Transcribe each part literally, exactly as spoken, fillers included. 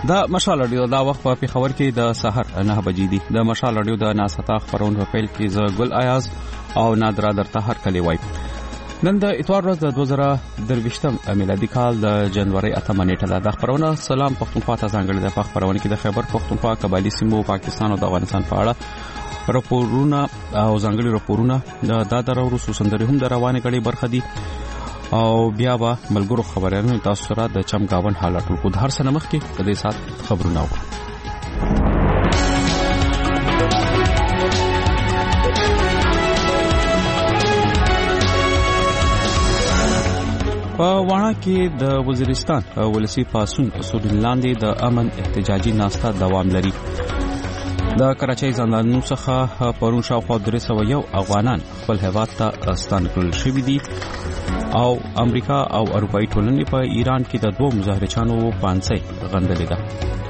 د مشال رادیو دا وخت په پیښور کې د سحر نه بجې دي. د مشال رادیو د ناستا خبرونه په پیل کې ز ګل ایاز او نادرا درته هر کلی وای. نن د اتوار ورځ د دوه زره درویشتم میلادي کال د جنوري اتمه نیټه ده. د خبرونه سلام پښتونخوا ته ځانګړي د خبرونه کې د خیبر پښتونخوا قبایلی سیمو پاکستان او د افغانستان په اړه راپورونه او ځانګړي راپورونه د دادر سوسندري هم د روانه کړي برخه دي او بیا به ملګرو خبرونه تاسو سره د چمګاون حالات کو د هر سنمخ کې په دې سات خبرونه وکړو. په واڼه کې د وزیرستان ولسی پاسون اصول لاندې د امن احتجاجي ناستا دوام لري. د کراچۍ زندانونو څخه پرون شاوخوا درې سوه یو افغانان خپل هیواد ته ستانه کړل شوي دي او امریکا او اروپایي ټولنې په ایران کې د دوه مظاهرچانو پانسۍ غندلې ده.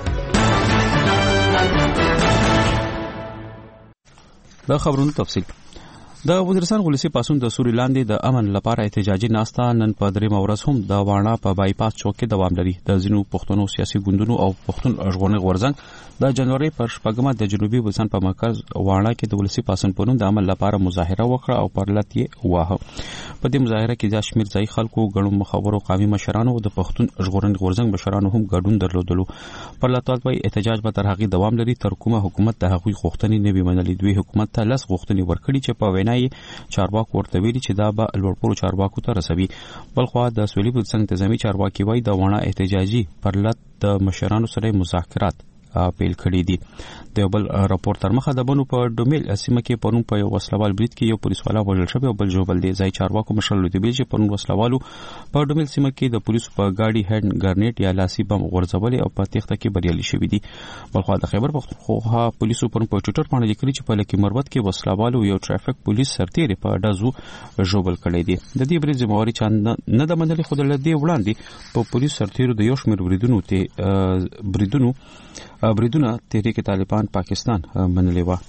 د خبرونو تفصیل. د وزیرستان ولسی پاسون د سوري لاندې د امن لپاره احتجاجي ناستا نن په درې مورز هم د واڼه په بایپاس چوک کې دوام لري. د ځینو پښتنو سیاسي ګوندونو او پښتون ژغورنې غورځنګ د جنوري پر شپږمه د جنوبي وزن په مرکز واڼه کې د ولسی پاسون په نوم د امن لپاره مظاهره وکړه او پر لټ یې واه. په دې مظاهره کې د شمیر ځای خلکو ګڼو مخاورو قومي مشرانو او د پښتون ژغورنې غورځنګ مشرانو هم ګډون درلودلو. پر لټ وای احتجاج به تر هغه دوام لري تر کومه حکومت د هغوی غوښتنې نه وي منلې. دوی حکومت ته لس غوښتنې ورکړي چې په وینا چارواکو ورته ویلي چې دا به لوړپوړو چارواکو ته رسوي. بلخوا د سولې په څنګ تنظیمي چارواکي وای د واڼه احتجاجي پر لټ د مشرانو سره مذاکرات پیل کړی دي. د بل راپور تر مخه د بنو په ډومیل سیمه کې پرون په یو وسلوال برید کې یو پولیس والا وژل شوی او بل جوړل دی. ځای چارواکو مشر لوی دی چې پرون وسلوالو په ډومیل سیمه کې د پولیسو په گاډي هند ګرنیټ یا لاسي بم غورځولې او په تخته کې بریالي شوی دي. بلخوا د خیبر پختونخوا پولیسو پرون په ټوئیټر باندې لیکلي چې په لکه مروت کې وسلوالو یو ټرافیک پولیس سرتیری په ډازو جوړل کړی دی. د دې برید ذمہواری چاند نه د منلي خو د لدی وړاندې په پولیس سرتیرو د یو شمېر بریدونو ته بریدونو بریدونه تحریک طالبان پاکستان منلې و.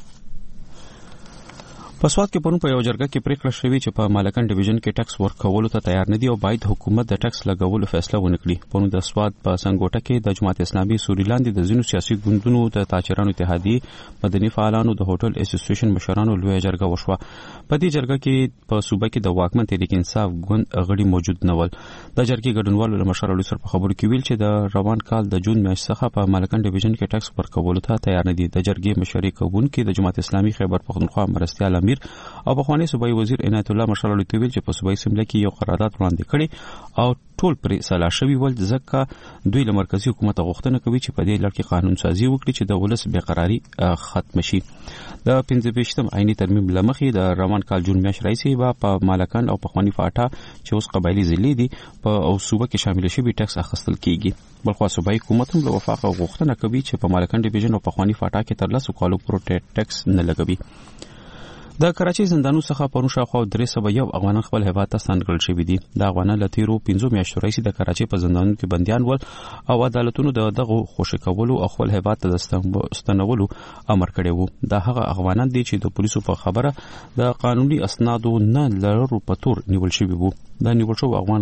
په سواد کې پرون په یو جرګه کې پریکړه شوې چې په مالکان ډیویژن کې ټیکس ورکولو ته تیار نه دي او باید حکومت د ټیکس لګولو فیصله ونکړي. پرون د سواد په سنگوټه کې د جماعت اسلامي سوري لاندې د ځینو سیاسي ګوندونو د تاجرانو اتحادیې مدني فعالانو د هوټل اسوسییشن مشرانو لوی جرګه وشوه. په دې جرګه کې په صوبه کې د واکمن تحریک انصاف ګوند غړي موجود نه ول. د جرګې ګډونوالو له مشر علي سر په خبرو کې ویل چې د روان کال د جون میاشتې څخه په مالکان ډیویژن کې ټیکس ورکولو ته تیار نه دي. د جرګې مشري کوونکي د جماعت اسلامي خیبر پختونخوا مرستیال امیر او بخوانی صوبایي وزیر عنایت الله مشر علي تویل چې په صوبایي سیمه کې یو قرارداد وړاندې کړي او ټول پرې سلا شوی ول ځکه دوی له مرکزی حکومت غوښتنه کوي چې په دې لړ کې قانون سازي وکړي چې د ولس بې قراری ختم شي. د پنځه ویشتم عیني ترمیم لمخې د روان کال جون میاشتې راځي په مالکان او پخوانی فاټا چې اوس قبایلی ضلع دي په او صوبه کې شامل شوی ټیکس اخیستل کیږي. بلخوا صوبایي حکومت هم له وفاق غوښتنه کوي چې په مالکان ډیویژن او پخوانی فاټا کې تر لسو کالو پورې ټیکس نه لګوي. د کراچۍ زندانونو څخه پرون شاوخوا درې سوه یو افغانان خپل هیواد ته ستانه کړل شوي دي. د افغانانو له تیرو پنځو میاشتو راهیسې د کراچۍ په زندانونو کې بندیان ول او عدالتونو د دغو خوشي کولو او خپل هیواد ته د ستنولو امر کړی وو. دا هغه افغانان دي چې د پولیسو په خبره د قانوني اسنادو نه لرلو په تور نیول شوي وو. دا نیول شوي افغان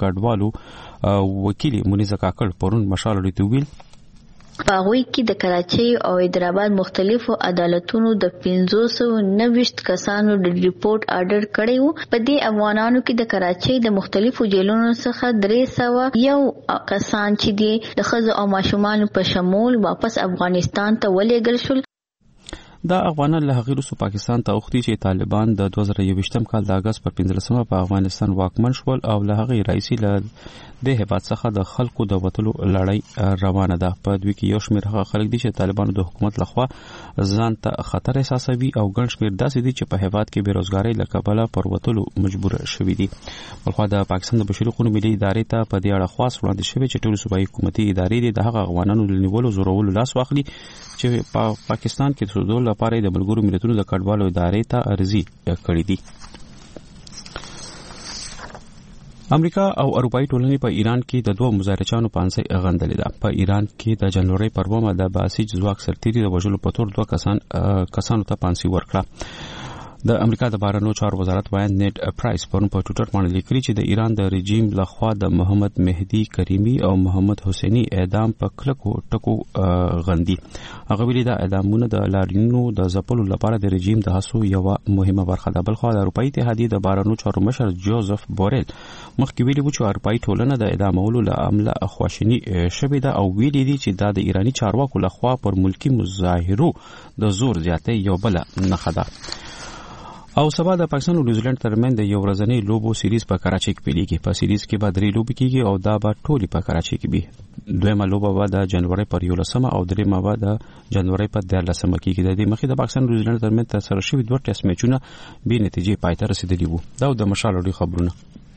کډوالو وکیل منیزه کاکړ پرون مشال لري ویل پاغوی کې د کراچۍ او حیدرآباد مختلفو عدالتونو د پنځه سوه نوي کسانو د ریپورت آرډر کړی وو. په دې افغانانو کې د کراچۍ د مختلفو جیلونو څخه درې سوه یو کسان چې دي د ښځو او ماشومانو په شمول واپس افغانستان ته ولېږل شول. دا افغانان له هغې وروسته پاکستان ته اوښتي چې طالبان د دوه زره یوویشتم کال د اګست په پنځلسمه په افغانستان واکمن شول او له هغې راهیسې له د هیواد څخه د خلکو د وتلو لړۍ روانه ده. په دوی کې یو شمېر هغه خلک دي چې طالبانو د حکومت لخوا ځان ته خطر احساسوي او ګڼ شمېر داسې دي چې په هیواد کې بېروزګارۍ له کبله پر وتلو مجبور شوي دي. بلخوا د پاکستان د بشري حقوقو ملي ادارې ته په دې اړه خواست وړاندې شوی چې ټولو صوبایي حکومتي ادارې دي د هغه افغانانو له نیولو زورولو لاس واخلي چې په پاکستان کې د اوسېدو لپاره د ملګرو ملتونو د کډوالو ادارې ته عرضي کړې دي. امریکا او اروپایي ټولنې په ایران کې د دوه مظاهرچانو پانسۍ غندلې ده. په ایران کې د جنوري پر اوومه د باسیج ځواک سرتیري د وژلو په تور دوه کسان کسانو ته پانسۍ ورکړه. د امریکا د بهرنیو چارو وزارت وایي نیټ پرایس پرون په ټوئیټر باندې لیکلي چې د ایران د رژیم لخوا د محمد مهدي کریمي او محمد حسیني اعدام په کلکو ټکو غندي. هغه ویلي دا اعدامونه د لاریونونو د ځپلو لپاره د رژیم د هڅو یو مهمه برخه ده. بل خو د اروپאי اتحادیه د بهرنیو چارو مشر جوزف بوریل مخکې ویلي و چې اروپאי ټولنه د اعدامولو له امله خواشینی شوې ده او ویلي دي چې دا د ایرانی چارواکو لخوا پر ملکی مظاهرو د زور زیاتې یو بل نه خدا. او سبا د پاکستان او نیوزیلند ترمن د یو ورځنی لوبو سیریز په کراچۍ کې پیلېږي. په سیریز کې به درې لوبې کېږي او دا به ټولې په کراچۍ کې وي. دویمه لوبه به د جنوري پر یولسمه او درېیمه به د جنوري پر دیارلسمه کېږي. د دې مخکې د پاکستان او نیوزیلند ترمن ترسره شوي دوه ټیسټ میچونه بې نتیجې پای ته رسیدلي وو. دا د مشال اړوند خبرونه.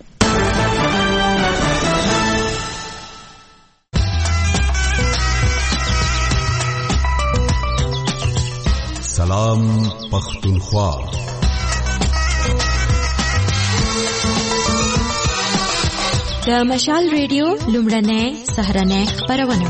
سلام پختونخوا. د مشال ریډیو لومړنۍ سهارنۍ خبرونه.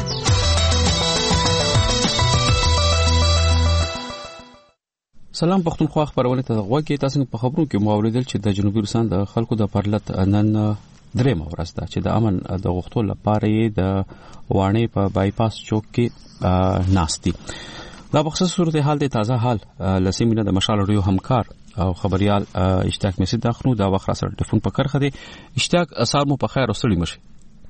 سلام پختونخوا خبرونه ته غوږی. تاسو په خبرونو کې مو اوریدل چې د جنوبي روسان د خلکو د پرلط نن درېمه ورځ ده چې د امن د غوښتلو لپاره یې د وانه په بایپاس چوک کې ناستي. دا بخصوص صورتحال د تازه حال لسیمینه د مشال ریډیو همکار او خبريال اشتیاق مسید داخنو دا وخت را سره ټلیفون په کرخه دي. اشتیاق اسال مو په خیر او ستړي مشه.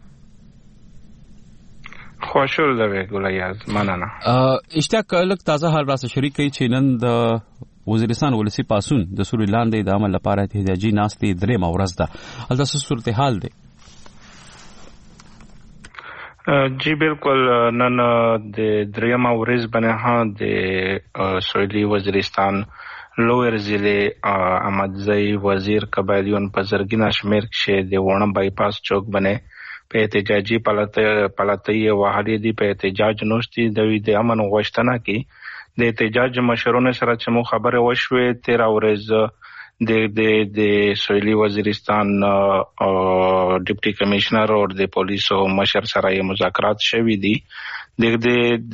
خوشحال ده ګولایاز مننه. اشتیاق لک تازه حال را سره شریک کی چې نن د وزیرستان ولسی پاسون د سوري لاندې د عمل لپاره احتجاجي ناستي درې مورز ده. البته صورتحال ده. جی بالکل نن د دریم ورځ باندې ها د سویلي وزیرستان لویر ضلع احمدزئی وزیر قبایلیون په زرګینا شمیر کې د وړم بایپاس چوک باندې په احتجاجي پالاتي وحالي دی په احتجاج نوشتي د د امن غوښتنه کې د احتجاج مشرونو سره چې مو خبره وشوه تیرا ورځ د د د سویلي وزیرستان ډیپټي کمشنر او د پولیسو مشر سره یې مذاکرات شوي دي. د د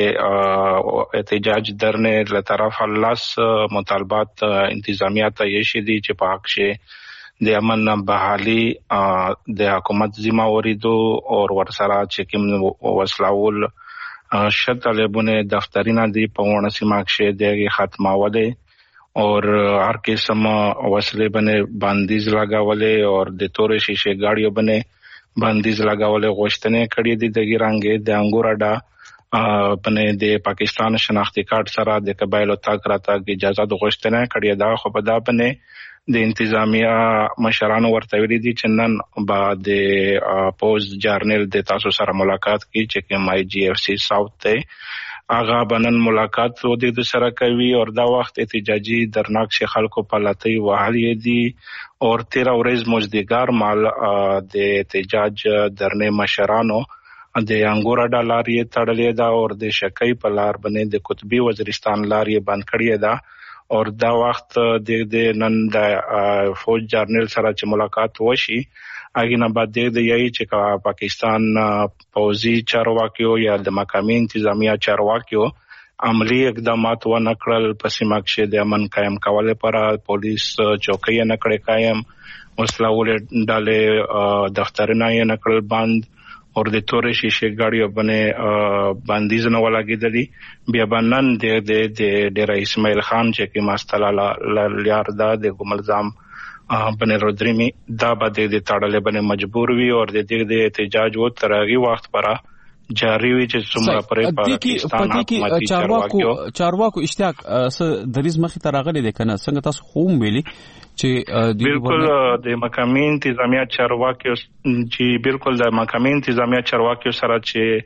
د احتجاج درنه له طرف الله مطالبات انتظامیه ته یې شي دي چې په حق شي د امن بحالي د حکومت ذمہ وریدو او ورسره چې کوم وسلاول شتلبونه دفترینه دي په ونه سیمه کې د ختماوله اور هر قسم وسلې باندې بندیز لگاولې اور د تورې شیشه گاډیو باندې بندیز لگاولې غوښتنې کړې دي. د ګرانګې د انګورډا باندې د پاکستان شناختی کارت سره د قبایلو تاک راته اجازه د غوښتنې کړې ده. خو په دا باندې د انتظامیه مشرانو ورته ویلي دي چې نن بعد د پوز جرنل د تاسو سره ملاقات کی چې کوم آی جی اف سی ساوث ته آغا بنن ملاقات و د سره کوي او دا وخت احتجاجي درناک شي خلکو پالاتي وحالي دي اور تیرا ورځ مجدګار مال د احتجاج درنه مشرانو د انګورا ډالر یې تړلې دا اور د شکای په لار باندې د قطبي وزیرستان لار یې بند کړی دا اور دا وخت د نن د فوج جرنل سره چې ملاقات وشي اګینه بعد د یی چې پاکستان پوزي چارواکیو یا د مقامی انتظامیه چارواکیو عملی اقدامات و نکړل په سیمه کې د امن قائم کولو لپاره پولیس چوکۍ نه کړې قائم وسلاول ډالې دفترونه یې نکړل بند اور د تورې شیشه گاډیو باندې بندیز نه ولاګېدلی. بیا بنن د د ډیر اسماعیل خان چې کې ماستلاله لیار دا د ګملزام باندې رودريمي دا باندې د تاړلې باندې مجبور وي او د دې د احتجاج و ترغي وخت پر جاری وي چې څومره پرې پاکستان حکومت چارواکو چارواکو اشتیاق س دریز مخې ترغلې د کنه څنګه تاسو خوم ویلي چې بالکل د مقامی انتظامیه چارواکو چې بالکل د مقامی انتظامیه چارواکو سره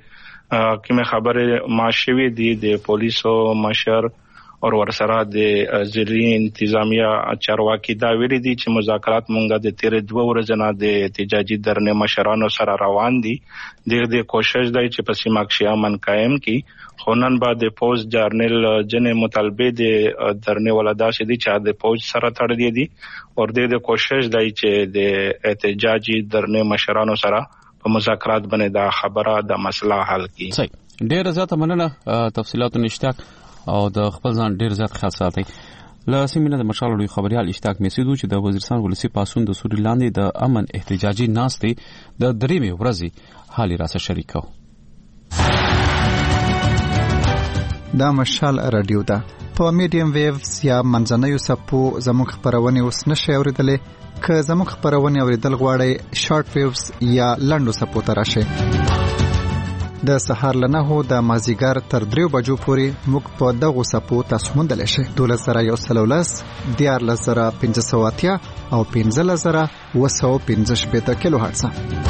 چې کومه خبره ماشوي دي د پولیسو مشر اور ورسره د ضلعي انتظامیه چارواکي دا ویلي دي چې مذاکرات مونږه د تیر دوه ورځې نه د احتجاجي درنه مشرانو سره روان دي. د دې کوشش دی چې په سیمه کې امن قائم کی. خونن بعد د پوز جرنل جنې مطالبه د درنه ولدا شدي چې د پوز سره تړلې دي او د دې کوشش دی چې د احتجاجي درنه مشرانو سره په مذاکرات باندې دا خبره د مسله حل کی. صحیح ډیر زیاته مننه تفصيلات نشته او د خپل ځان ډیر زیات خاص ساتي. له سیمینه د مشال لوی خبريال اشتاق میسیدو چې د وزیرستان ولسی پاسون د سوري لاندې د امن احتجاجي ناستې د دریمه ورځې حالي راسه شریکو. دا مشال رادیو ده په میډیم ویوز یا منځنوي سپو زموږ خبرونه اوس نشي اوریدلې که زموږ خبرونه اوریدل غواړئ شارټ ویوز یا لنډو سپو ته راشئ. د سهار لنهو د مازیګر تر دریو بجو پورې موږ په دغو سپو تاسو موندلی شئ. دولس زره یو سل ولس دیارلس زره پنځه سوه اتیا او پنځلس زره اوه سوه پنځه شپېته کیلو هرټزه.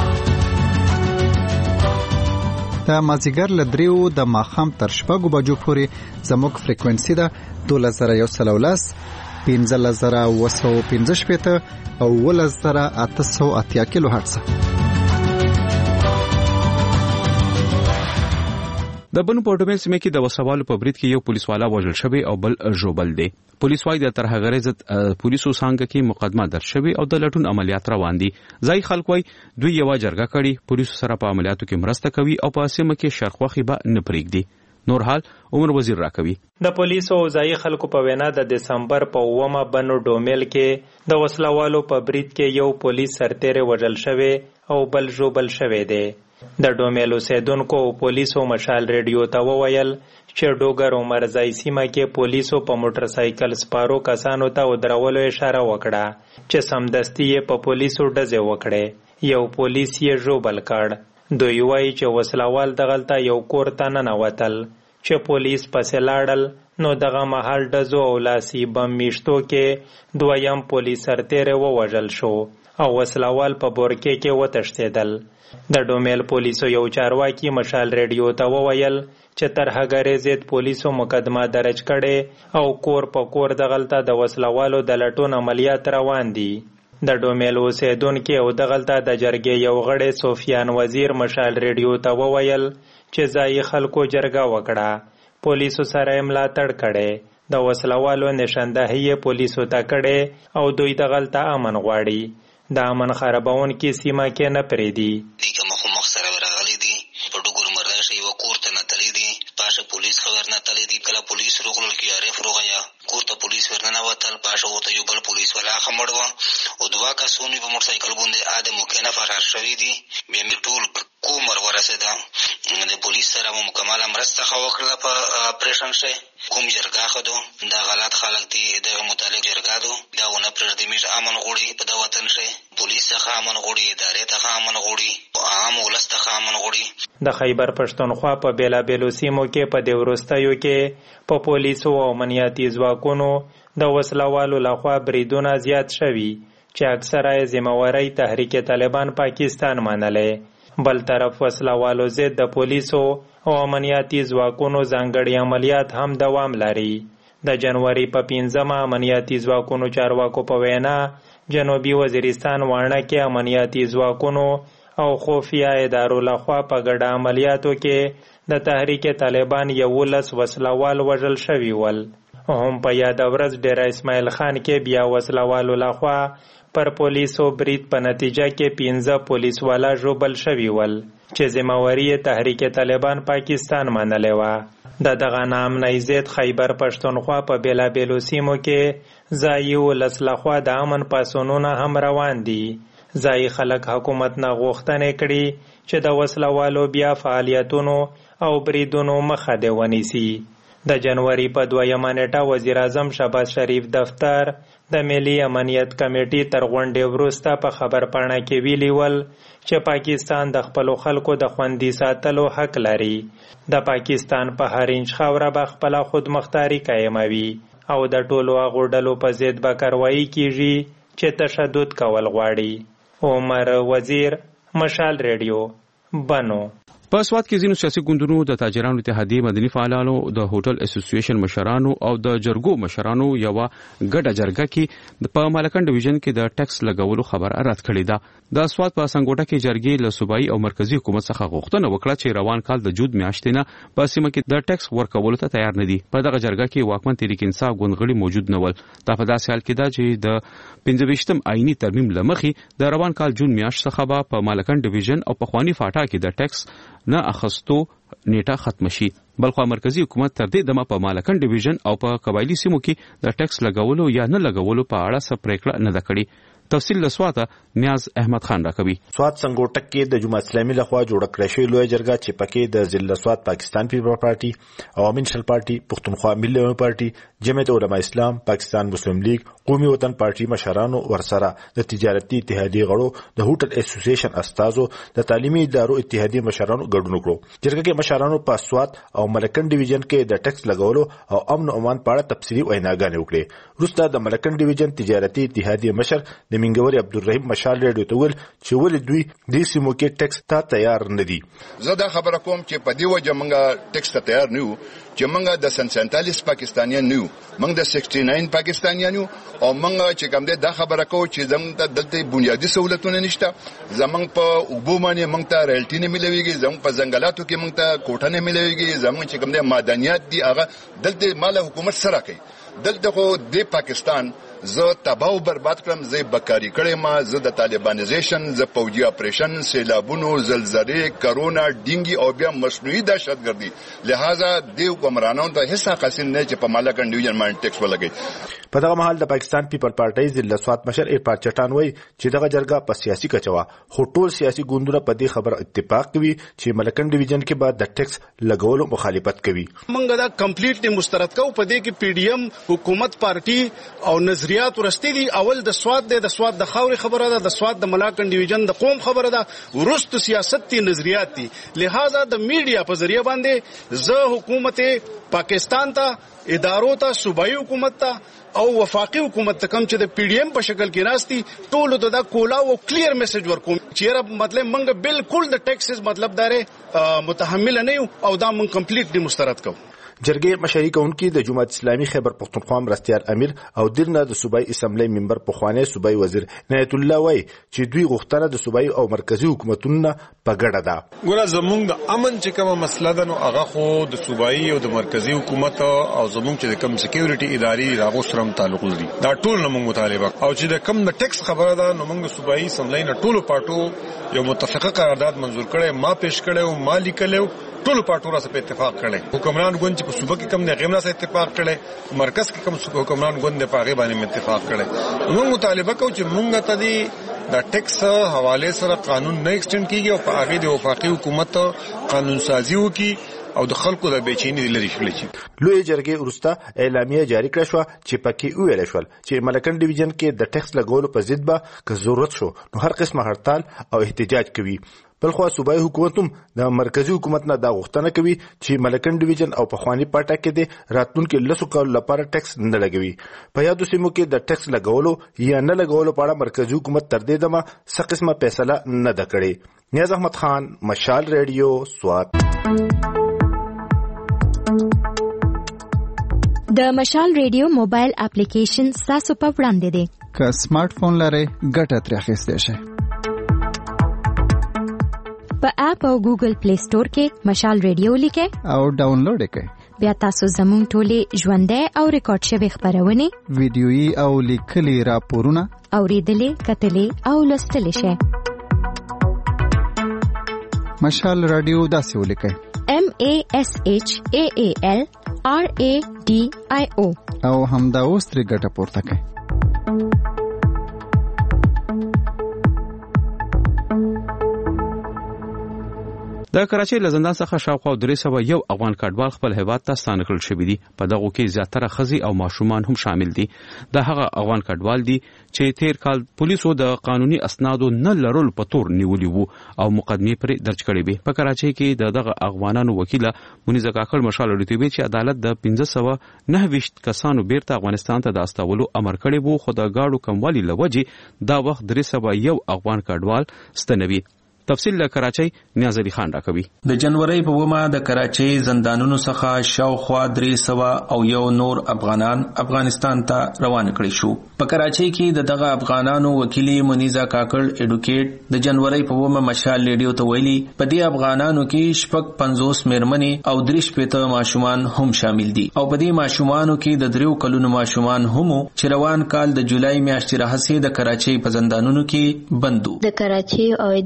د مازیګر له دریو د ماښام تر شپږو بجو پورې زموږ فریکوینسي ده دولس زره یو سل ولس پنځلس زره اوه سوه پنځه شپېته او اوولس زره اته سوه اتیا کیلو هرټزه. د بنو پورټومل سیمه کې د وسوالو په برید کې یو پولیس والا وژل شوی او بل ژوبل دی. پولیس وايي د ترهګرۍ ضد پولیسو څنګه کې مقدمه درج شوی او د لټون عملیات روان دي. ځای خلک وايي دوی یو جرګه کړي پولیسو سره په عملیاتو کې مرسته کوي او په سیمه کې شرخوخي به نه پرېږدي. نور حال عمر وزیر راکوي. د پولیسو او ځای خلکو په وینا د دسمبر په اومه بنو ډومل کې د وسلوالو په برید کې یو پولیس سرتیری وژل شوی او بل ژوبل شوی دی. د ډومل اوسیدونکو او پولیسو مشال ریډیو ته وویل چې ډوګر عمر ځای سیمه کې پولیسو په موټر سایکل سپارو کسانو ته ودرولو اشاره وکړه چې سمدستي یې په پولیسو ډزې وکړې. یو پولیس یې ژوبل کړ. دوی وایي چې وسلوال دغلته یو کور ته ننوتل چې پولیس پسې لاړل نو دغه مهال ډزو او لاسي بم میشتو کې دویم پولیس سرتیری ووژل شو او وسلوال په بورکې کې وتښتېدل. د ډومل پولیسو یو چارواکي مشال ریډیو ته وویل چې ترهګرۍ ضد پولیسو مقدمه درج کړي او کور په کور دغلته د وسلوالو د لټون عملیات روان دي. د ډومل اوسیدونکي او دغلته د جرګې یو غړی سفیان وزیر مشال ریډیو ته وویل چې ځای خلکو جرګه وکړه پولیسو سره ملاتړ کړي. د وسلوالو نشاندهي پولیسو ته کړي او دوی دغلته امن غواړي. د امن خرابون کې سیمه کې نه پریدي. دیګه مخ مخ سره راغلي دي په ډوګور مرشه یو کور ته نه تللی دي پاشه پولیس خبر نه تللی دي کله پولیس روغل کې عارف روغیا کور ته پولیس ورننه وتل پاشه وته یو بل پولیس ولا خمړوا او دوا کا سونی په موټر سایکل باندې ادم مکنه فرار شوی دي به می ټول کومر ورسېده د پولیس سره مکمل مرسته خو وکړه په اپریشن شه کوم جرګه خدو دا غلط خلک دي د متعلق جرګه دو دا ونه پرځدمیش امن غوړي په دا وطن شه پولیس څخه امن غوړي ادارې ته امن غوړي عام ولس ته امن غوړي. د خیبر پښتونخوا په بیلا بیلو سیمو کې په دیورستایو کې په پولیسو او امنیتي ځواکونو د وسلوالو لخوا بریدونه زیات شوي چې اکثره یې ذمہواری تحریک طالبان پاکستان منلې. بل طرف وسلوالو ضد د پولیسو او امنیتي ځواکونو ځانګړي عملیات هم دوام لري. د جنوري په پنځمه امنیتي ځواکونو چارواکو په وینا جنوبي وزیرستان وانه کې امنیتي ځواکونو او خفیه ادارو لخوا په ګډه عملیاتو کې د تحریک طالبان یولس وسلوال وژل شوي ول. هم په یاد ورځ ډیره اسماعیل خان کې بیا وسلوالو لخوا پر پولیسو برید په نتیجه کې پنځه پولیس والا ژوبل شوي ول چې ذمہواری تحریک طالبان پاکستان منلې وه. د دغه ناامنۍ ضد خیبر پښتونخوا په بیلابیلو سیمو کې ځایي ولس لخوا د امن پاڅونونه هم روان دي. ځایي خلک حکومت نه غوښتنې کړي چې د وسلوالو بیا فعالیتونو او بریدونو مخه دې ونیسي. د جنوري په دویمه نیټه وزیر اعظم شهباز شریف دفتر د ملي امنیت کمیټې تر غونډې وروسته په خبرپاڼه کې ویلي ول چې پاکستان د خپلو خلکو د خوندي ساتلو حق لري. د پاکستان په هر انچ خاوره به خپله خودمختاري قایموي او د ټولو هغو ډلو په ضد به کاروایي کیږي چې تشدد کول غواړي. عمر وزیر مشال ریډیو بنو. په سواد کې ځینو سیاسي ګوندونو د تاجرانو اتحادیې مدني فعالانو د هوټل اسوسییشن مشرانو او د جرګو مشرانو یو ګډه جرګه کې په مالکن ډیویژن کې د ټیکس لګولو خبر رد کړی ده. د سواد په سنګوټه کې جرګې له صوبایي او مرکزی حکومت څخه غوښتنه وکړه چې روان کال د جود میاشتې نه په سیمه کې د ټیکس ورکولو ته تیار نه دي. په دغه جرګه کې واکمن تحریک انصاف ګوندغړي موجود نه ول. دا په داسې حال کې ده چې د پنځه ویشتم آئینی ترمیم لمخې د روان کال جون میاشت څخه به په مالکن ډیویژن او په خوانی فاټا کې د ټیکس نه اخستو نیټه ختم شي. بلخو مرکزی حکومت تر دې دمه په مالکن ډیویژن او په قبایلی سیمو کې د ټیکس لګولو یا نه لګولو په اړه څه پریکړه نه ده کړې. تفصیل له سواته نیاز احمد خان راکوي. سوات سنگوټک کې د جماعت اسلامي لخوا جوړ کړی شوی لوی جرګه چې پکې د ضلع سوات پاکستان پیپل پارټي، عوامي نېشنل پارټي، پښتونخوا ملي پارټي، جمعیت علماء اسلام، پاکستان مسلم لیگ، قومي وطن پارټي مشرانو ورسره د تجارتي اتحادیې غړو، د هوټل اسوسییشن استادو، د تعلیمي ادارو اتحادیې مشرانو ګډون وکړو. جرګه کې مشرانو په سوات او ملکن ډیویژن کې د ټیکس لګولو او امن او امان په اړه تفصیلي ویناګانې وکړې. وروسته د ملکن ډیویژن تجارتي اتحادیې مشر د منګوري عبدالرحیم مشال ریډیو ته ویل چې ولې دوی د سیمو کې ټیکس ته تیار نه دي. زه دا خبره کوم چې په دې وجه موږ ټیکس ته تیار نه یو چې موږ د سن سینتالیس پاکستانیان نه یو، موږ د سکسټي ناین پاکستانیان یو او موږ چې کوم دا خبره کوو چې زموږ ته دلته بنیادی سہولتونه نشته، زموږ په اوبو باندې موږ ته ریلټي نه ملويږي، زموږ په ځنګلاتو کې موږ ته کوټه نه ملويږي، زموږ چې کوم د معدنیات دي هغه دلته مال حکومت سره کوي. دلته خو د پاکستان زه تباہ و برباد کړم، زه بکاری کړم، ما زه د طالبانیزیشن، زه پوجي اپریشن، سیلابونو، زلزلې، کرونا، ډینګي او بیا مصنوعي دهشتګردي، لہذا د حکمرانانو ته هیڅ حاصل نه چې په مالکن ډیویژن باندې ټیکس ولګي. په دغه مهال د پاکستان پیپل پارټي ضلع سوات مشر ارفان چټان وایي چې دغه جرګه په سیاسي کچوا خو ټول سیاسي ګوندونه په دې خبره اتفاق کوي چې ملکن ډیویژن کې بعد د ټیکس لګولو مخالفت کوي. موږ دا کمپلیټلی مسترد کوو په دې کې پی ډی ایم حکومت پارټي او نظریات ورسته دي. اول د سوات د سوات د خاوري خبره ده، د سوات د ملکن ډیویژن د قوم خبره ده، ورست سیاست تی نظریات دي. لہذا د میډیا په ذریعہ باندې زه حکومت پاکستان ته، ادارو ته، صوبایي حکومت ته او وفاقي حکومت ته کم چې د پی ډی ایم په شکل کې راستي ټول ته دا کولا او کلیر میسج ورکوم چې مطلب منګه بالکل د ټیکسز مطلب داره متحمل نه یو او دا من کمپلیټلی مسترد کوو. جرګې مشري کوونکي د جماعت اسلامي خیبر پختونخوا مرستیار امیر او درنه د صوبایي اسمبلی ممبر پخوانی صوبایي وزیر عنایت الله وای چې دوی غوښتنه د صوبایي او مرکزی حکومتونو په ګډه ده. ګوره زمونږ د امن چې کومه مسله ده نو هغه خو د صوبایي او د مرکزی حکومت او زمونږ چې کوم سکیورټي ادارې راغو سره تعلق لري، دا ټول موږ مطالبه او چې د کوم د ټیکس خبره ده نو موږ صوبایي اسمبلی نه ټول پارټو یو متفقه قرارداد منزور کړي، ما پیش کړي او ما لیکلو ټول پارټو سره په اتفاق کړي. حکمران ګوند چې په صوبه کې کم نه غیمنا سره اتفاق کړي، مرکز کې کم حکمران ګوند په هغه باندې اتفاق کړي. موږ مطالبه کوو چې موږ ته دي د ټیکس حواله سره قانون نه ایکسټند کیږي او په هغه د وفاقي حکومت قانون سازي وکړي او د خلکو د بیچینی لري شړي. لوی جرګې ورسته اعلامیه جاری کړه شو چې پکې ویل شو چې ملکن ډیویژن کې د ټیکس لګولو په ضد به که ضرورت شو نو هر قسمه هړتال او احتجاج کوي. بلخو صوبایي حکومت هم د مرکزی حکومت نه دا غوښتنه کوي چې ملکن ډیویژن او پخوانی پاټا کې د راتلونکو لسو کال لپاره ټیکس نه لګوي. په یادو سیمو کې د ټیکس لګولو یا نه لګولو په اړه مرکزی حکومت تر دې دمه څه قسمه فیصله نه ده کړې. نیاز احمد خان، مشال ریډیو، سوات. د مشال ریډیو موبایل اپلیکیشن تاسو په وړاندې دی. که سمارټ فون لرئ ګټه ترې اخیستی شئ. په اپ او ګوګل پلی سٹور کې مشال ریډیو لیکئ او ډاونلوډ کړئ. بیا تاسو زموږ ټولې ژوندۍ او ریکارډ شوي خبرونه، ویډیويي او لیکلي راپورونه اوریدلې، کتلې او لوستلې شئ. مشال رادیو داسې ولیکئ: M A S H A A L R A D I O او همدا اوس ترې ګټه پورته کړئ. د کراچۍ له زندان څخه شاوخوا درې سوه یو افغان کډوال خپل هیواد ته ستانه کړل شوي دي. په دغو کې زیاتره ښځې او ماشومان هم شامل دي. د هغه افغان کډوال دي چې تیر کال پولیسو د قانوني اسنادو نه لرلو په تور نیولي وو او مقدمې پرې درج کړې وې. په کراچۍ کې د دغه افغانانو وکیله منیزه کاکړ مشال ورته چې عدالت د پنځه سوه نهه ویشت کسانو بیرته افغانستان ته د استولو امر کړی وو، خو د گاډو کموالي له وجې دا وخت درې سوه یو افغان کډوال ستنوي. تفصیل له کراچۍ نیاز علي خان راکوي. د جنوري په ومه د کراچۍ زندانونو څخه شاوخوا درې سوه او یو نور افغانان افغانستان ته روان کړي شو. په کراچۍ کې د دغه افغانانو وکیلی منیزه کاکړ اډوکیټ د جنوري په ومه مشال ریډیو ته ویلي په دې افغانانو کې شپږ پنځوس میرمنې او درې شپېته ماشومان هم شامل دي او په دې ماشومانو کې د دریو کلونو ماشومان هم چې روان کال د جولای میاشتې راهیسې د کراچۍ په زندانونو کې بندو. د کراچۍ او حیدرآباد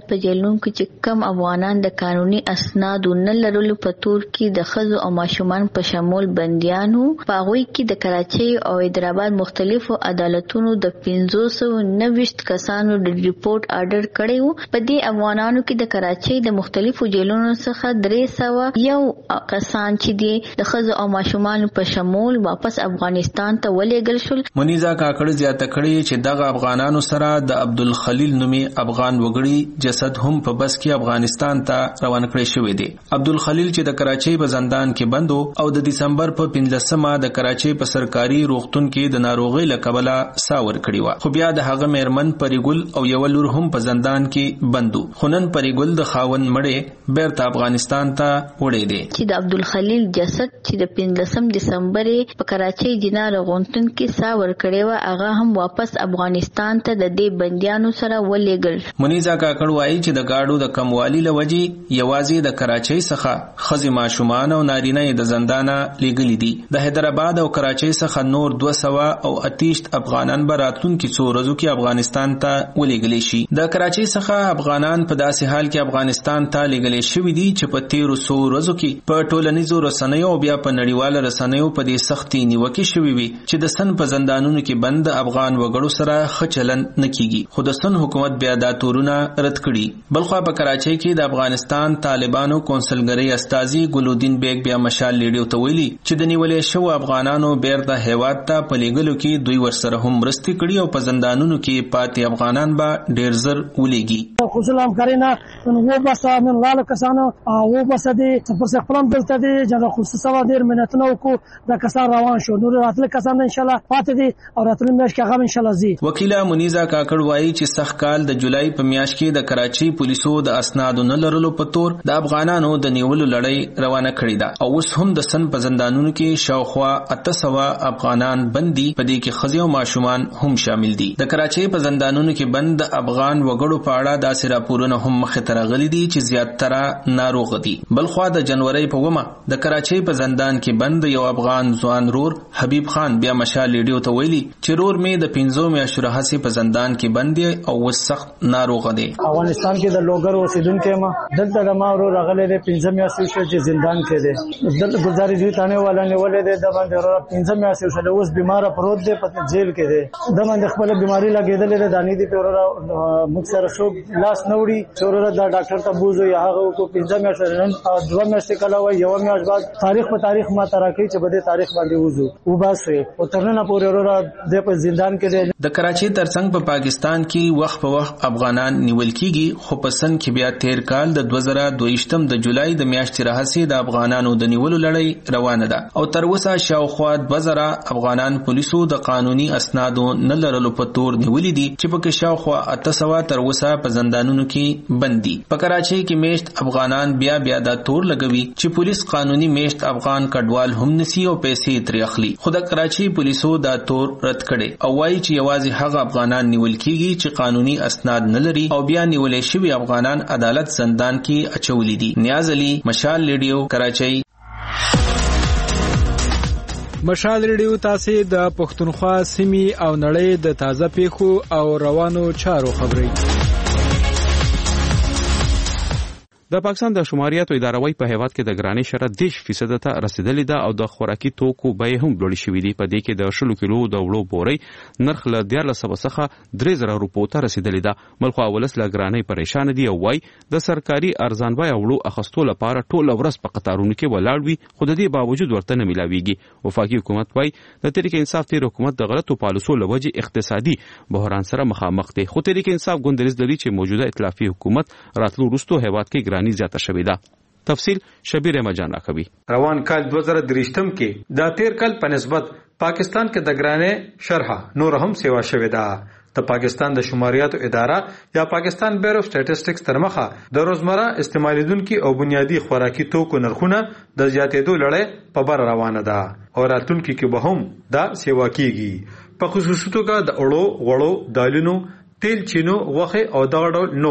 په جیلونو کې چې کم افغانان د قانوني اسنادو نه لرلو په تور کې د ښځو او ماشومان په شمول بندیانو په هغوی کې د کراچۍ او حیدرآباد مختلفو عدالتونو د پنځوس سوه نهه ویشت کسانو د ریپورت آرډر کړی وو. په دې افغانانو کې د کراچۍ د مختلفو جیلونو څخه درې سوه یو کسان چې دي د ښځو او ماشومان په شمول واپس افغانستان ته ولېږل شول. منیزا کاکړ زیاته کړې چې دغه افغانانو سره د عبدالخلیل نومي افغان وګړي جسد هم په بس کې افغانستان ته روان کړی شوی دی. عبدالخلیل چې د کراچۍ په زندان کې بندو او د دسمبر په پنځلسمه د کراچۍ په سرکاري روغتون کې د ناروغۍ له کبله ساه ورکړې وه، خو بیا د هغه میرمن پریګل او یو لور هم په زندان کې بندو. خو نن پریګل د خاوند مړی بیرته افغانستان ته وړی دی. چې د عبدالخلیل جسد چې د پنځلسم دسمبر په کراچۍ جنا روغتون کې ساه ورکړې وه، هغه هم واپس افغانستان ته د دې بندیانو سره ولېږل. منیزا کاکړ وایي چې د گاډو د کموالي له وجې یوازې د کراچۍ څخه ښځې ماشومان او نارینه یې د زندانه لیږلي دي. د حیدرآباد او کراچۍ څخه نور دوه سوه او اتیشت افغانان به راتلونکي څو ورځو کې افغانستان ته ولېږلی شي. د کراچۍ څخه افغانان په داسې حال کې افغانستان ته لیږلی شوي دي چې په تیرو څو ورځو کې په ټولنیزو رسنیو او بیا په نړیواله رسنیو په دې سختې نیوکې شوي وي چې د سن په زندانونو کې بند افغان وګړو سره ښه چلند نه کیږي. خو د سن حکومت بیا دا تورونه رد کړي. بلخوا په کراچۍ کې د افغانستان طالبانو کونسلګرۍ استازي ګلودین بیگ بیا مشال لیډیو ته ویلي چې د نیولې شوو افغانانو بیرته هیواد ته په لیږلو کې دوی ورسره هم مرستې کړي او په زندانونو کې پاتې افغانان به ډیر زر ولېږي. خصوصا همکاري نه نو بس من لاله کسانو او بس دې پر څه خپلم دلته دي جنا خصوصا ډیر مننتونه وکړو د کسان روان شو نور راتل کسان ان شاء الله پاتې دي او راتل میاشت کې هغه ان شاء الله زی. وکیله منیزا کاکړ وایي چې سخت کال د جولای په میاشت کې د کراچۍ پولیسو د اسنادو نه لرلو په تور د افغانانو د نیولو لړۍ روانه کړې ده او اوس هم د سن په زندانونو کې شاوخوا اته سوه افغانان بندي، په دې کې ښځې او ماشومان هم شامل دي. د کراچۍ په زندانونو کې بند افغان وګړو په اړه داسې راپورونه هم مخې ته راغلي دي چې زیاتره ناروغ دي. بلخوا د جنورۍ په اوومه د کراچۍ په زندان کې بند یو افغان ځوان رور حبیب خان بیا مشال لیډیو ته ویلي چې رور مې د پنځو میاشتو راهیسې په زندان کې بند دی او اوس سخت ناروغ دی. افغانستان کې د لوګر اوسیدونکو ما دلته د ما ورو راغلي دي پنځه میاشتې شو چې زندان کې دي. دلته گزارې دي تانه والا نیولې دي د باندې ورو پنځه میاشتې شو اوس بیمار پروت دی په جیل کې دي. د باندې خپل بیماری لګیدلې ده دانی دي په ورو موږ سره شو لاس نوړي چې ورو د ډاکټر ته بوزو یا هغه کو پنځه میاشتې نن دوه میاشتې کله وای یو میاشت بعد تاریخ په تاریخ ما تراکې چې بده تاریخ باندې وځو او باسه او ترنه پورې ورو د په زندان کې دي. د کراچۍ ترڅنګ په پاکستان کې وخت په وخت افغانان نیول کیږي، خو په سن کې بیا تیر کال د دوه زره دویشتم د جولای د میاشتې راهیسې د افغانانو د نیولو لړۍ روانه ده او تر اوسه شاوخوا دوه زره افغانان پولیسو د قانوني اسنادو نه لرلو په تور نیولي دي چې پکې شاوخوا اته سوه تر اوسه په زندانونو کې بند دي. په کراچۍ کې میشت افغانان بیا بیا دا تور لګوي چې پولیس قانوني میشت افغان کډوال هم نسی او پیسې ترې اخلي. خو د کراچۍ پولیسو دا تور رد کړي او وایي چې یوازې هغه افغانان نیول کیږي چې قانوني اسناد نه لري او بیا نیولې شوي افغانان عدالت زندان کې اچولي دي. نیاز علي، مشال ریډیو، کراچۍ. مشال ریډیو تاسو د پښتونخوا سیمې او نړۍ د تازه پیښو او روانو چارو خبري. د پاکستان د شماریاتو اداره وايي په هیواد کې د ګرانۍ شرط دیش فیصد ته رسیدلې ده او د خوراکي توکو بیې هم لوړې شوې دي. په دې کې د شلو کیلو د وړو بورۍ نرخ له دیارلس سوه څخه درې زره روپو ته رسیدلې ده. ملخوا ولس له ګرانۍ پریشان دي او وايي د سرکاري ارزان بیه وړو اخستو لپاره ټوله ورځ په قطارونو کې ولاړ وي، خو د دې باوجود ورته نه ملاويږي. وفاقي حکومت وايي د تحریک انصاف تیر حکومت د غلطو پالیسو له وجې اقتصادي بحران سره مخامخ دی، خو تحریک انصاف ګوندریز لري چې موجوده ائتلافي حکومت راتلو وروسته هیواد کې ګرانۍ زیاته شوې ده. تفصیل شبیر احمد جان راکوي. روان کال دوه زره درېشتم کې د تیر کال په نسبت پاکستان کې د ګرانۍ شرح نور هم سیوا شوې ده. د پاکستان د شماریاتو اداره یا پاکستان بیورو اف سټیټسټکس تر مخه د روزمره استعمالېدونکو او بنیادی خوراکي توکو نرخونه د زیاتېدو لړۍ په بر روانه ده او راتلونکي کې به هم دا سیوا کیږي. په خصوصي توګه د اړو غوړو دالونو تیل چینو غوښه او دغه ډول نور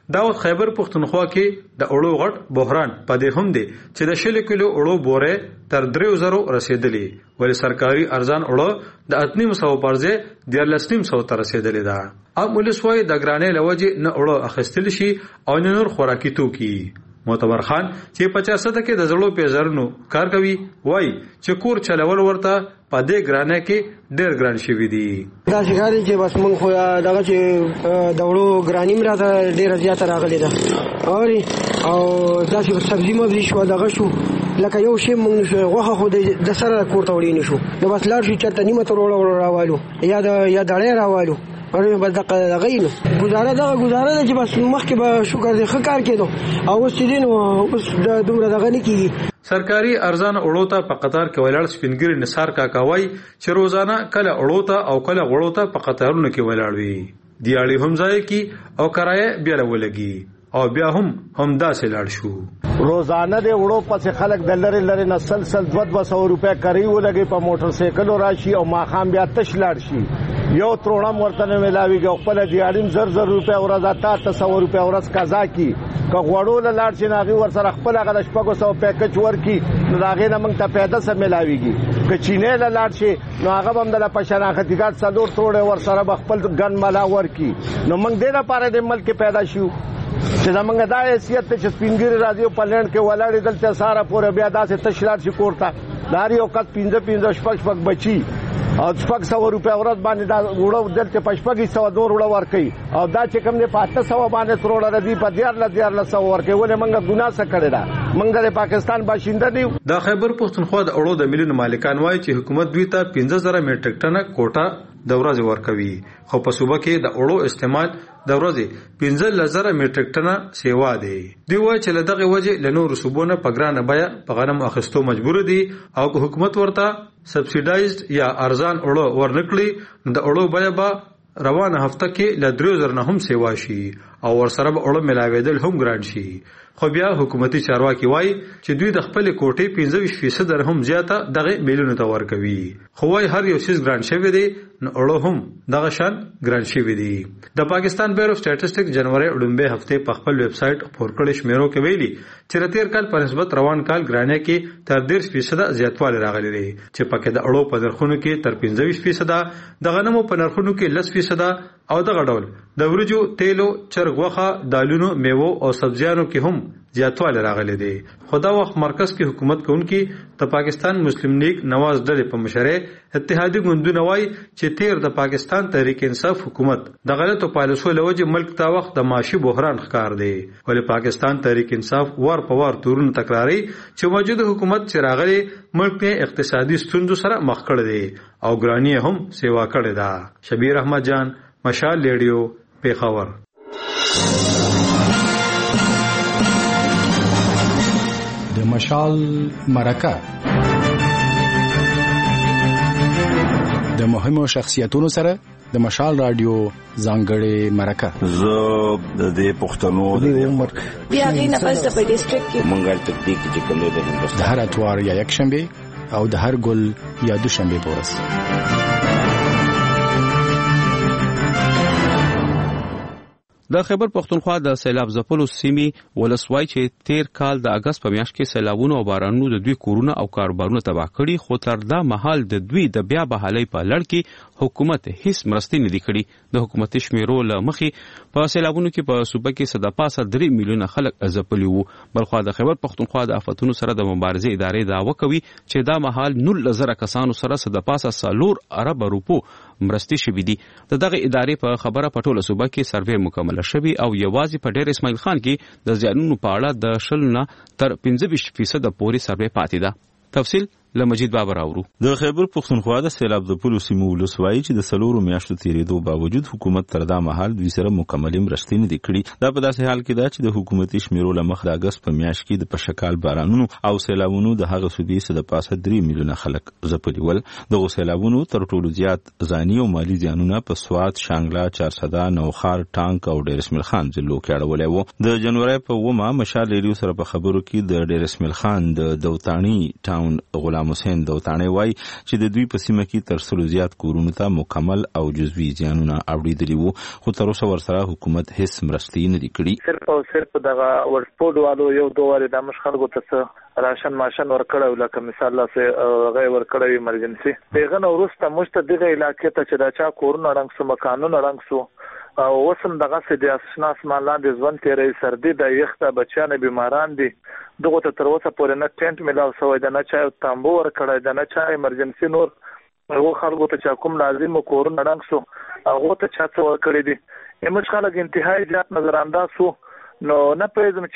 دا خیبر پښتونخوا کې د اړو غټ بحران پدې هم دی چې د شل کیلو اړو بوره تر درې زره رسیدلې ولې سرکاري ارزان اړو د اتنیم سو پرځه د لسنیم سو تر رسیدلې ده ام ولسوي د ګرانې لوجه نه اړو اخستل شي او نور خوراکي توکي معتبر خان چې پچاس کې د زړو پیژرنو کار کوي وای چې کور چلول ورته پدې ګرانه کې ډېر ګران شوی دی دا څنګه چې بس مونږ خو دغه چې دورو ګرانیم راته ډېر زیات راغلی ده اوري او دا چې سبزی مو شو دغه شو لکه یو شی مونږ غوخه خو د سره کوړه وړي نشو نو بس لاړ شو چې نیمه تر وړو راوالو یا د یا دړې راوالو ورته بس دغه غینو گزاره دغه گزاره چې بس مخکې به شکر دې ښه کار کېدو او اوس چې دین اوس د دومره دغه نه کیږي سرکاري ارزان اړو ته په قطار کې ولاړ سپینګری نثار کاکاوي چې روزانه کله اړو ته او کله غړو ته په قطارونو کې ولاړ وي دیاړي هم ځای کې او کرایه بیا لولګي او بیا هم هم داسې لاړ شو روزانه د وړو پسې خلک د لری لری نه سلسل دوه سو روپیا کوي ولګي په موټر سایکل راشي او ماخام بیا تش لاړ شي یو تروړه مرته نه ملاويږي خپل دیاړم زر زر روپیا ورځ اته سو روپیا ورځ قضا کی که غوړو لاړ شي ناغي ور سره خپل غل شپږ سو پیکج ورکی نو هغه نه موږ ته پیدا سم ملاويږي که چینه لاړ شي نو هغه هم د پښناختي ګټ څلور توړه ور سره خپل ګن ملا ورکی نو موږ دې لپاره د ملک پیدا شو چې زمونږ دا حیثیت چې سپینګری راځي په لند کې ولاړې دلته ساره پورې بیا داسې تشلار شي کوړه داري او کټ پینځه پینځه شپږ شپږ بچي او شپږ سو روپیا ورځ باندې دا وړو دلته پښپګي سو دور وړو ورکي او دا چې کوم نه پاته سو باندې تروړه ردی په دیار ل دیار ل سو ورکي ولې منګه ګناه څه کړی دا منګه د پاکستان باشنده دی دا خیبر پښتونخوا د اړو د ملي مالکان وایي چې حکومت دوی ته پنځه زره میټریک ټنه کوټه د ورځې ورکوي خو په صوبه کې د اړو استعمال د ورځې پنځه زره میټریک ټنه سیوا دی دی وایي چې له دغه وجه له نورو صوبونو په ګرانه بیه په غنم اخیستو مجبور دي او که حکومت ورته سبسیډایزد یا ارزان اړو ورنکړي د اړو بیه به روانه هفته کې له درې زره نه هم سیوا شي او ورسره به اړو ملاویدل هم ګران شي خو بیا حکومتي چارواکي وایي چې دوی د خپل کوټې پنځه ویشت فیصد هم زیاته دغه میلیونو ته ورکوي خو وایي هر یو شیز ګران شوی دی نو اړو هم دغه شان ګران شوی دی د پاکستان بیورو سټیټسټک جنوري وړاندې هفته په خپل ویب سټ خبر کړي شمیرو کې ویلي چې تیر کال په نسبت روان کال ګرانه کې تر ډیر فیصد زیاتوالی راغلی دی چې پکې د اړو په نرخونو کې تر پنځه ویشت فیصد د غنمو په نرخونو کې لس فیصد او دغه ډول د ورجو تیلو چرګ وخه دالونو میوه او سبزیانو کې هم زیاتوالی راغلی دی خو دا وخت مرکز کې حکومت کوونکی د پاکستان مسلم لیگ نواز ډلې په مشرۍ اتحادی ګوندونه وایي چې تیر د پاکستان تحریک انصاف حکومت د غلطو پالیسیو له وجې ملک تا وخت د معاشي بحران ښکار دی ولې پاکستان تحریک انصاف وار په وار تورونه تکراري چې موجوده حکومت چې راغلی ملک کې اقتصادي ستونزو سره مخ کړی دی او ګرانی هم سیوا کړی ده شبیر احمد جان مشال ریډیو پیښور د مشال مرکه د مهمو شخصیتونو سره د مشال رادیو ځانګړې مرکه زه د دې پښتنو د عمر بیا غي نه پس په ډیسټریکټ کې مونږه تکتیک چې کوم د هندوستان د هر اتوار یا یک شنبه او د هر ګل یا دوشنبه پورس د خیبر پښتونخوا د سیلاب ځپلو سیمې ولسوای چې تیر کال د اگست په میاشت کې سیلابونو او بارانونو د دوی کورونه او کاروبارونه تباہ کړي خو تر دا مهال د دوی د بیا بحالۍ په لړ کې حکومت هیڅ مرستې نه دي کړي د حکومتي شمیرو له مخې په سیلابونو کې په صوبه کې صد پاسه درې میلیونه خلک ځپلي وو بلخو د خیبر پښتونخوا د آفتونو سره د مبارزې ادارې دعوه کوي چې دا مهال نولس زره کسانو سره صد پاسه څلور ارب روپو مرستې شوي دي د دغه ادارې په خبره په ټوله صوبه کې سروې مکمل شوی او یوازې په ډیر اسماعیل خان کې د زیانونو په اړه د شل نه تر پنځه ویشت فیصد پورې سروې پاتې ده تفصیل له مجید بابر اورو د خیبر پښتونخوا د سیلاب د پلو سیمو ولسوای چې د سلورو میاشتو تیریدو باوجود حکومت تر دا مهال دوی سره مکمل مرستې نه دي کړې دا په داسې حال کې ده چې د حکومتي شمیرو له مخې د اگست په میاشت کې د پشکال بارانونو او سیلابونو د هغه صوبې څخه د پاسه درې میلیونه خلک ځپلي ول دغه سیلابونو تر ټولو زیات ځاني او مالی زیانونه په سوات شانګلا چارسده نوخار ټانک او ډیر اسماعیل خان ضلعو کې اړولې وو د جنوري په ومه مشال ریډیو سره په خبرو کې د ډیر اسماعیل خان د دوتانی ټاون غلام غلام حسین دوتانه وایي چې د دوی په سیمه کې تر سلو زیات کورونو ته مکمل او جزوي زیانونه اوریدلي وو، خو تر اوسه ورسره حکومت هیڅ مرستې نه دي کړي. صرف او صرف دغه ورسپورټ والو یو دوه واره د مشخلګو ته راشن ماشن ورکړو، لکه مثال لا سه غي ورکړو ایمرجنسي پیغه نو ورسته مشته دغه علاقې ته چې دا چا کورونه رنګ سو مکانونه رنګ سو او وسم دغه سه د اسناس مالاندې ځوان تیرې سردي د یخته بچانه بیماران دي، دغه ته تر اوسه پورې نه ټینټ ملاو سوی د نه چا تامبو ورکړی د نه چا ایمرجنسي نور هغه خلکو ته چا کوم لازم کورونه رنګ سو هغه ته چا څو ورکړي دي. ایمش خلک انتهایی زیات نظر انداز سو، نو نه پېژم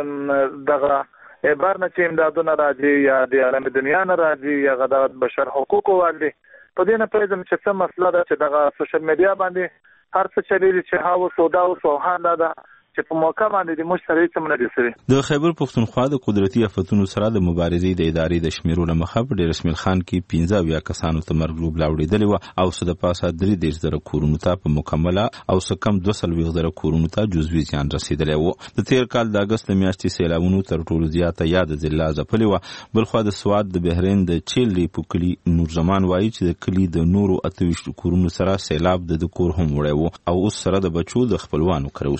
چې دغه بار نه چې امدادونه راځي یا د عالم دنیا نه راځي یا غدا بشر حقوقو والي په دې نه پېژم چې څه مسله ده چې دغه سوشل میډیا باندې هر څه چلیږي چې هاو سودا او سوهان ده چې په موقع باندې د مشتری څخه نه دي سوي. د خیبر پښتونخوا د قدرتي آفتونو سره د مبارزې د ادارې د شمیرو لمخه په ډیر اسماعیل خان کې پنځه اویا کسانو ته مرګ لوب لاوړېدلې و او څه د پاسه درې دېرش زره کورونو ته په مکمله او څه کم دوه څلوېښت زره کورونو ته جزوي زیان رسېدلی و. د تیر کال د اګست د میاشتې سیلابونو تر ټولو زیاته یاد ضلع ځپلې وه. بلخوا د سوات د بحرین د چیل ریپو کلي نورزمان وایي چې د کلي د نورو اته ویشت کورونو سره سیلاب د کور هم وړی و او اوس سره د بچو د خپلوانو کره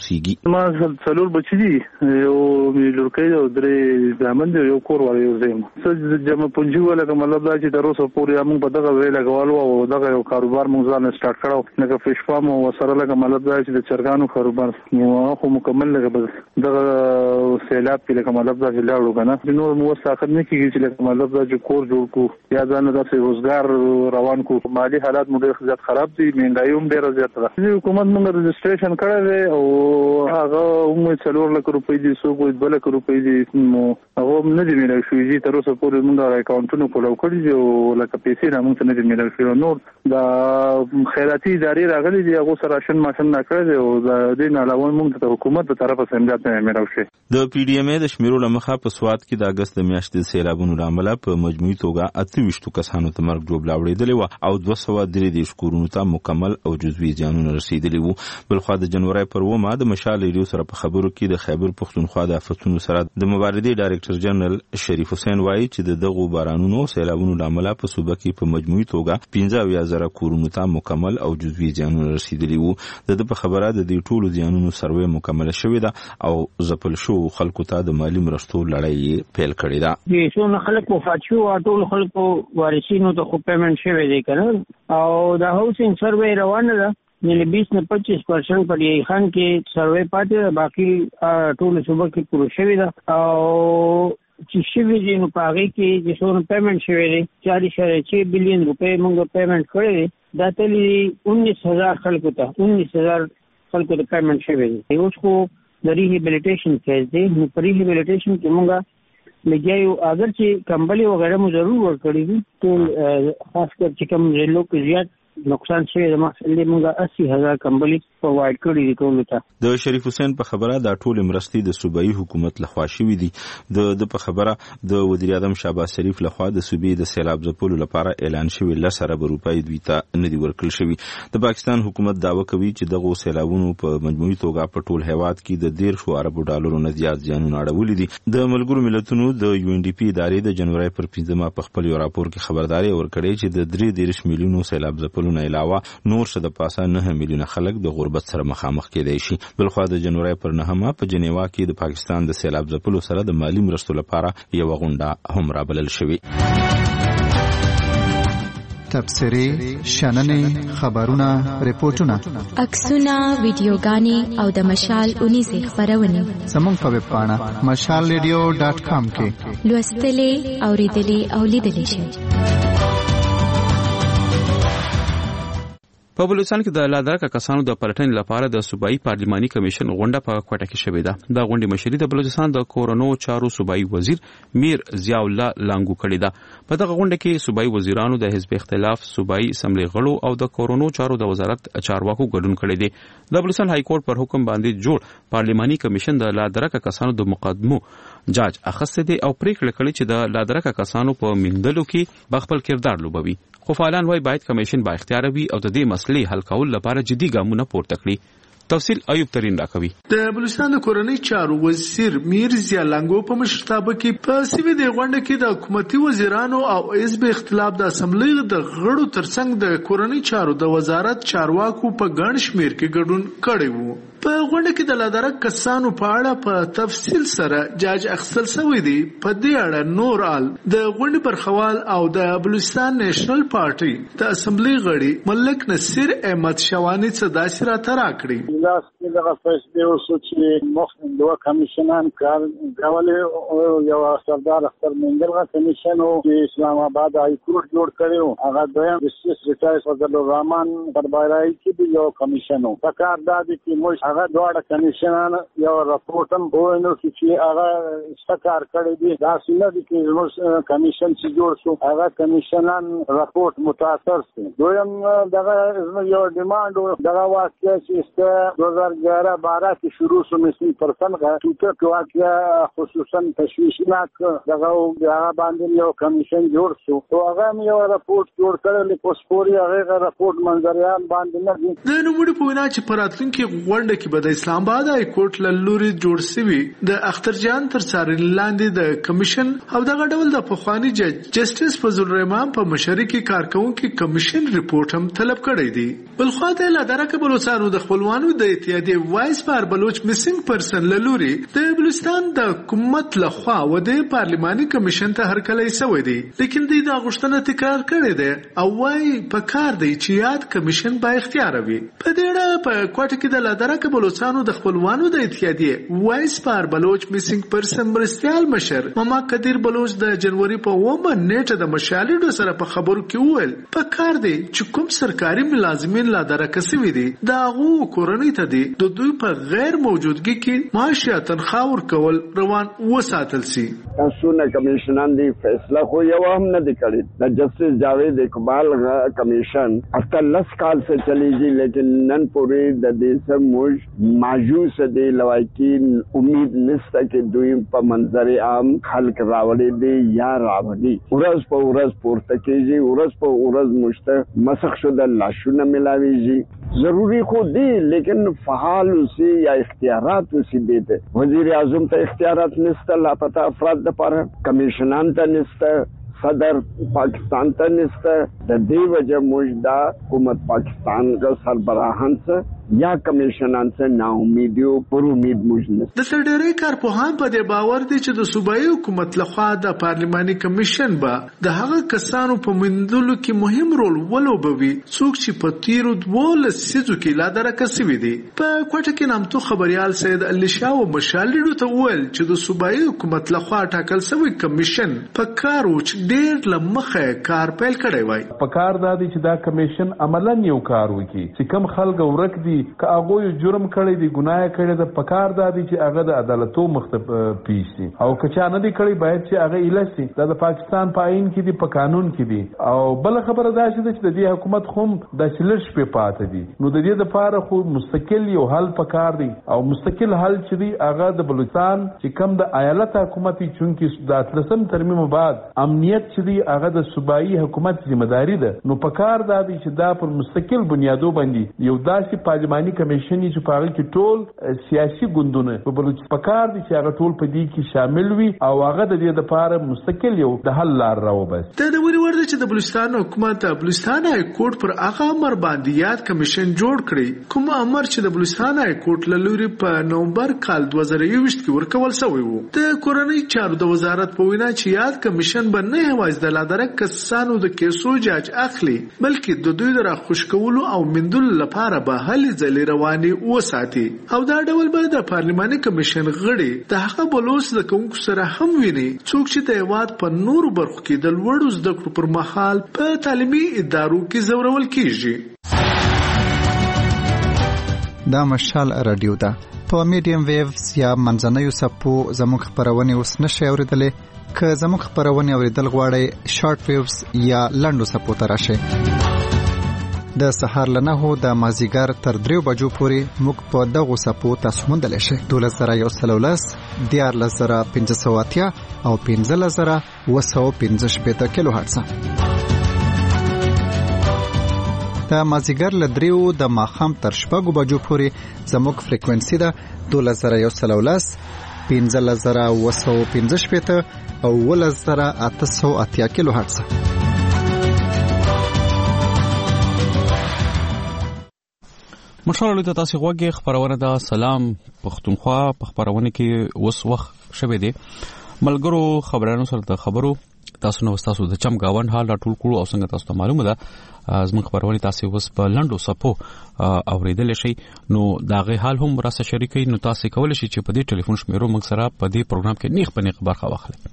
اوسېږي. چې دی یو لورکۍ او درې ځامن دی یو کور وړي یو زم څه جمع پنځه ولا کومه دا چې تر اوسه پورې موږ په دغه ویل غوالو او دغه یو کاروبار موږ ځان سٹارټ کړو لکه فش فارم او سره لکه مطلب دا چې د چرګانو کاروبار نو خو مکمل لکه بس دغه سیلاب کې لکه مطلب دا چې لاړو کنه نو مو ساخت نه کیږي چې لکه مطلب دا چې کور جوړ کو یا ځان د روزګار روان کو. مالي حالات موږ ډېر زیات خراب دي، مهنګايي هم ډېر زیات ده. حکومت موږ رجسټریشن کړی او هغه هم څلور لک روپۍ دي سو کوئی دوه لک روپۍ دي نو هغه نه دي ملي شوې تر اوسه پورې موږ اکاونټونو کولو کړی او لکه پیسې نه موږ نه دي ملي شوې. نور دا خیراتي ادارې راغلي دي هغه سره راشن ماشن نه کړی او د دې نه علاوه موږ ته حکومت په طرفه سمجات نه ملي شوې. د پی ډی ایم ای د شمیرو لمخه په سوات کې د اګست د میاشتې سیلابونو لامل په مجموعي توګه اته ویشت کسانو ته مرګ جوړ لاوړېدلی و او دوه سوه درې دېرش کورونو ته مکمل او جزوي زیانونه رسېدلي وو. بلخوا د جنوري پر اوومه د مشال ریډیو سره په خبرو کې د خیبر پښتونخوا د آفتونو سره د مبارزې ډایرکټر جنرال شریف حسین وایي چې د دغو بارانونو سیلابونو لامل په صوبه کې په مجموعي توګه پنځه اویا زره کورونو ته مکمل او جزوي زیانونه رسېدلي وو. د د په خبره د دې ټولو زیانونو سروې مکمل شوې ده او ځپل شو خلکو ته د مالی مرستو لړۍ پیل کړې ده. د څو خلک وفات شو او ټول خلکو وارثینو ته خو پیمنټ شوی دی کنه او د هاوسینګ سروې روانه ده یعنی بیس نه پچیس پرسنٹ پر یې خان کې سروې پاتې باقي ټول صوبه کې پوره شوی ده او چې شوی دی نو په هغه کې چې څونه پیمنټ شوی دی چار اشاریه چھ بلین روپے موږ پیمنٹ کړی دی دا تلی انیس هزار خلکو ته انیس هزار خلکو ته پیمنٹ شوی دی. اوس خو د ریهابلیټیشن فیز دی نو په ریهابلیټیشن کې موږ لګیو اگر چې کمبلي وغیرہ مو ضرور ورکړي دي ټول خاص کر چې کوم ضلعو کې زیات نقصان شوی د محصول موږ اسی هزار کمبلي پرووايډ کړی دي ټول ته. د شریف حسین په خبره دا ټول مرستې د صوبایي حکومت لخوا شوې دي. د د په خبره د وزیر اعظم شهباز شریف لخوا د صوبې د سیلاب ځپلو لپاره اعلان شوی لس ارب روپۍ دوی ته نه دي ورکړل شوي. د پاکستان حکومت دعوه کوي چې دغه سیلابونو په مجموعي توګه په ټول هیواد کې د دېرش ارب ډالرو نه زیات زیانونه اړولي دي. د ملګرو ملتونو د یو ان ډي پی ادارې د جنوري پر پنځمه په خپل یو راپور کې خبرداري ورکړې چې د درې دېرش میلیونو سیلاب ځپلو نه علاوه نور څه د پاسه نه میلیونه خلک د غربت سره مخامخ کېدای شي. بلخوا د جنوري پر نهمه په جنیوا کې د پاکستان د سیلاب ځپلو سره د مالی مرستو لپاره یو غونډه هم رابلل شوې. تبصرې، شننې، خبرونه، ریپورتونه، عکسونه، ویډیوګانې او د مشال اونیزې خبرونه زموږ په ویب پاڼه مشال ریډیو ډاټ کام کې لوستلې، اوریدلې او لیدلې شئ. په بلوچستان کې د لادرکه کسانو د پلټنې لپاره د صوبایي پارلماني کمیشن غونډه په کوټه کې شوې ده. د غونډې مشري د بلوچستان د کورونو چارو صوبایي وزیر میر ضیاء الله لانګو کړې ده. په دغه غونډه کې صوبایي وزیرانو د حزب اختلاف، صوبایي اسمبلی غړو او د کورونو چارو د وزارت چارواکو ګډون کړی دی. د بلوچستان های کورټ پر حکم باندې جوړ پارلماني کمیشن د لادرکه کسانو د مقدمو جاج اخیسته دی او پریکړه کړې چې د لادرکه کسانو په میندلو کې بخپل کردار لوبوي. خو فعالان وايي باید کمیشن با اختیار وي او د دې مسلې حل کول لپاره جدي ګامونه پورته کړي. تفصیل ایوب ترين راکوي. د بلوچستان د کورنۍ چارو وزیر میر ضیا لنګو په مشرتابه کې په سیمه د غونډه کې د حکومتي وزیرانو او حزب اختلاف د اسمبلی د غړو ترڅنګ د کورنۍ چارو د وزارت چارواکو په ګڼ شمیر کې ګډون کړی وو. په غونډه کې د لادرک کسانو په اړه په تفصیل سره جاج اخیستل شوی دی. په دې اړه نور آل د غونډې برخوال او د بلوچستان نېشنل پارټي د اسمبلی غړي ملک نصیر احمد شوانی څخه داسې راته راکړي. لاس کې دغه فیصله وشو چې مخکې دوه کمیشنان کار کولې، یو سردار اختر منګل کمیشن او اسلام آباد هاي کورټ جوړ کړو، هغه دویم جسټس ریټایز فضل الرحمن دربارای کې یو کمیشن و. پکار دا دي چې موږ هغه دواړه کمیشنان یو راپورټ هم وینو چې هغه څکار کړی دی. دا څنګه دي چې موږ کمیشن چې جوړ شو هغه کمیشنان راپورټ متاثر شي. دویم دغه یو ډیماند دغه واقعي چې دو هزار گیارہ بارہ کې شروع شو مسلم پرسن کا ټوټه کې واقعا خصوصا تشویشناک دغه هغه باندې یو کمیشن جوړ شو او هغه یو راپورټ جوړ کړل چې پوسپوري هغه راپورټ منځریان باندې نه دي. د نوموړي په وینا چې پراتلونکي غونډه کې به د اسلام آباد هاي کورټ له لوري جوړ شوی د اخترجان تر څارنې لاندې د کمیشن او دغه ډول د پخوانی جج جسټس فضل الرحمن په مشرکي کارکونکو کمیشن ریپورت هم طلب کړی دی. بل خو ته لا درکه بلوچستان د خپلوانو د اتحادیه وایس پر بلوچ میسنګ پرسن له لوري د بلوچستان د حکومت له خوا و د پارلماني کمیشن ته هرکلی شوی دی، لیکن د غوښتنه تکرار کړی دی او وايي په کار دی چې یاد کمیشن با اختیار وي. په دې اړه په کوټه کې د لا درکه بلوچستان د خپلوانو د اتحادیه وایس پر بلوچ میسنګ پرسن مرستيال مشر ماما قدیر بلوچ د جنوري په اومه نیټه د مشالډو سره په خبرو کې وویل په کار دی چې کوم سرکاري ملازمین لا درکه سوي دي دا غو کورنۍ ته دي د دوی په غیر موجودګي کې معاشي تنخواه ورکول روان وساتل سي. تاسو نه کمیشنان دی فیصله خو یو هم نه دی کړی. د جسټس جاوید اقبال کمیشن افتر لس کال سے چلی جی لیکن نن پوری د دې سم موج ماجوس دی لوایکین امید نشته چې دوی په منظر عام خلق راوړي دي یا راوړي. ورځ په ورځ پورته کیږي، ورځ په ورځ مشته مسخ شده لاشونه ملاویږي. ضروری خو دی لیکن فعال اسی یا اختیارات اسی دیتے. وزیر اعظم ته اختیارات نشته، لاپتا افراد دپاره کمیشنان ته نشته، صدر پاکستان ته نشته. د دې وجه موږ دا حکومت پاکستان کا سربراهان څخه یا کمیشنان څخه نا امیدیو پر امید موږ نه. د سړډری کارپوهان په دې باور دي چې د صوبایي حکومت لخوا د پارلماني کمیشن به د هغه کسانو په مندلو کې مهم رول ولوبوي څوک چې په تیرو دوه سيزو کې لا درکه سوي دي. په کوټه کې نامتو خبريال سید علي شاه مشالډو ته وویل چې د صوبایي حکومت لخوا ټاکل شوی کمیشن په کار وچ ډېر لمخه کار پیل کړی وای. په کار دا دي چې دا کمیشن عملاً یو کار وکړي چې کم خلک ورک دي که هغه جرم کړی دی ګناه کړی د پکار دادی چې هغه د عدالتو مخته پیش شي او که چا نه دی کړی باید چې هغه ایله شي. دا د پاکستان په آئین کې دی، په قانون کې دی. او بل خبره دا چې د دې حکومت خو د چلش په پاتې دي نو د دې لپاره خو مستقل یو حل پکار دی او مستقل حل چې دی هغه د بلوچستان چې کم د ایالت حکومت چونکې د اتلسم ترمیم بعد امنیت چې دی هغه د صوبایي حکومت ذمہ داری ده نو پکار دادی چې دا پر مستقل بنیادو باندې یو داسې پارلماني کمیشن چې په هغه کې ټول سیاسي ګوندونه په بلوچستان پکار دي چې هغه ټول په دې کې شامل وي او هغه د دې لپاره مستقل یو د حل لار راوبس. د نوري ورته چې د بلوچستان حکومت بلوچستان هاي کورټ پر هغه امر باندې یاد کمیشن جوړ کړی کوم امر چې د بلوچستان هاي کورټ له لوري په نومبر کال دوه زره یوویشت کې ورکول شوی وو. د کورنۍ چارو د وزارت په وینا چې یاد کمیشن به نه هواز د لادرک کسانو د کیسو جاج اخلي بلکې د دوی د راخوشکولو او مندل لپاره به هلي ځلې رواني وساتي او دا ډول به د پارلماني کمیشن غړي د هغه بلوچ د کوونکو سره هم ویني څوک چې د هیواد په نورو برخو کې د لوړو زده کړو پر مهال په تعلیمي ادارو کې زورول کیږي. دا مشال رادیو ده په میډیم ویوز یا منځنوي سپو زموږ خبرونه اوس نشي اوریدلې. که زموږ خبرونه اوریدل غواړئ شارټ ویوز یا لنډو سپو ته راشئ. د سهار له نهو د مازیګر تر دریو بجو پورې موږ په دغو سپو تاسو موندلی شئ. دولس زره یو سل ولس، دیارلس زره پنځه سوه اتیا او پنځلس زره اوه سوه پنځه شپېته کیلو هرټز. د مازیګر له دریو د ماښام تر شپږو بجو پورې زموږ فریکوینسي ده دولس زره یو سل او لس پنځلس زره اوه سوه پنځه شپېته او اوولس زره اته سوه اتیا کیلو هرټز. مشال ته تاسو غوږی خبرونه دا سلام پښتونخوا په خبرونه کې اوس وخت شوه دی ملګرو خبرانو سره د خبرو تاسو نو تاسو د چم گاون حال ټول کړو او څنګه تاسو ته معلومه ده زموږ خبرونه تاسو اوس په لندو سپو اوریدل شي نو دا غي حال هم راسه شریکي نو تاسو کولای شئ چې په دې ټلیفون شمیرو موږ سره په دې پروګرام کې نیخ په نیخ برخه واخلئ.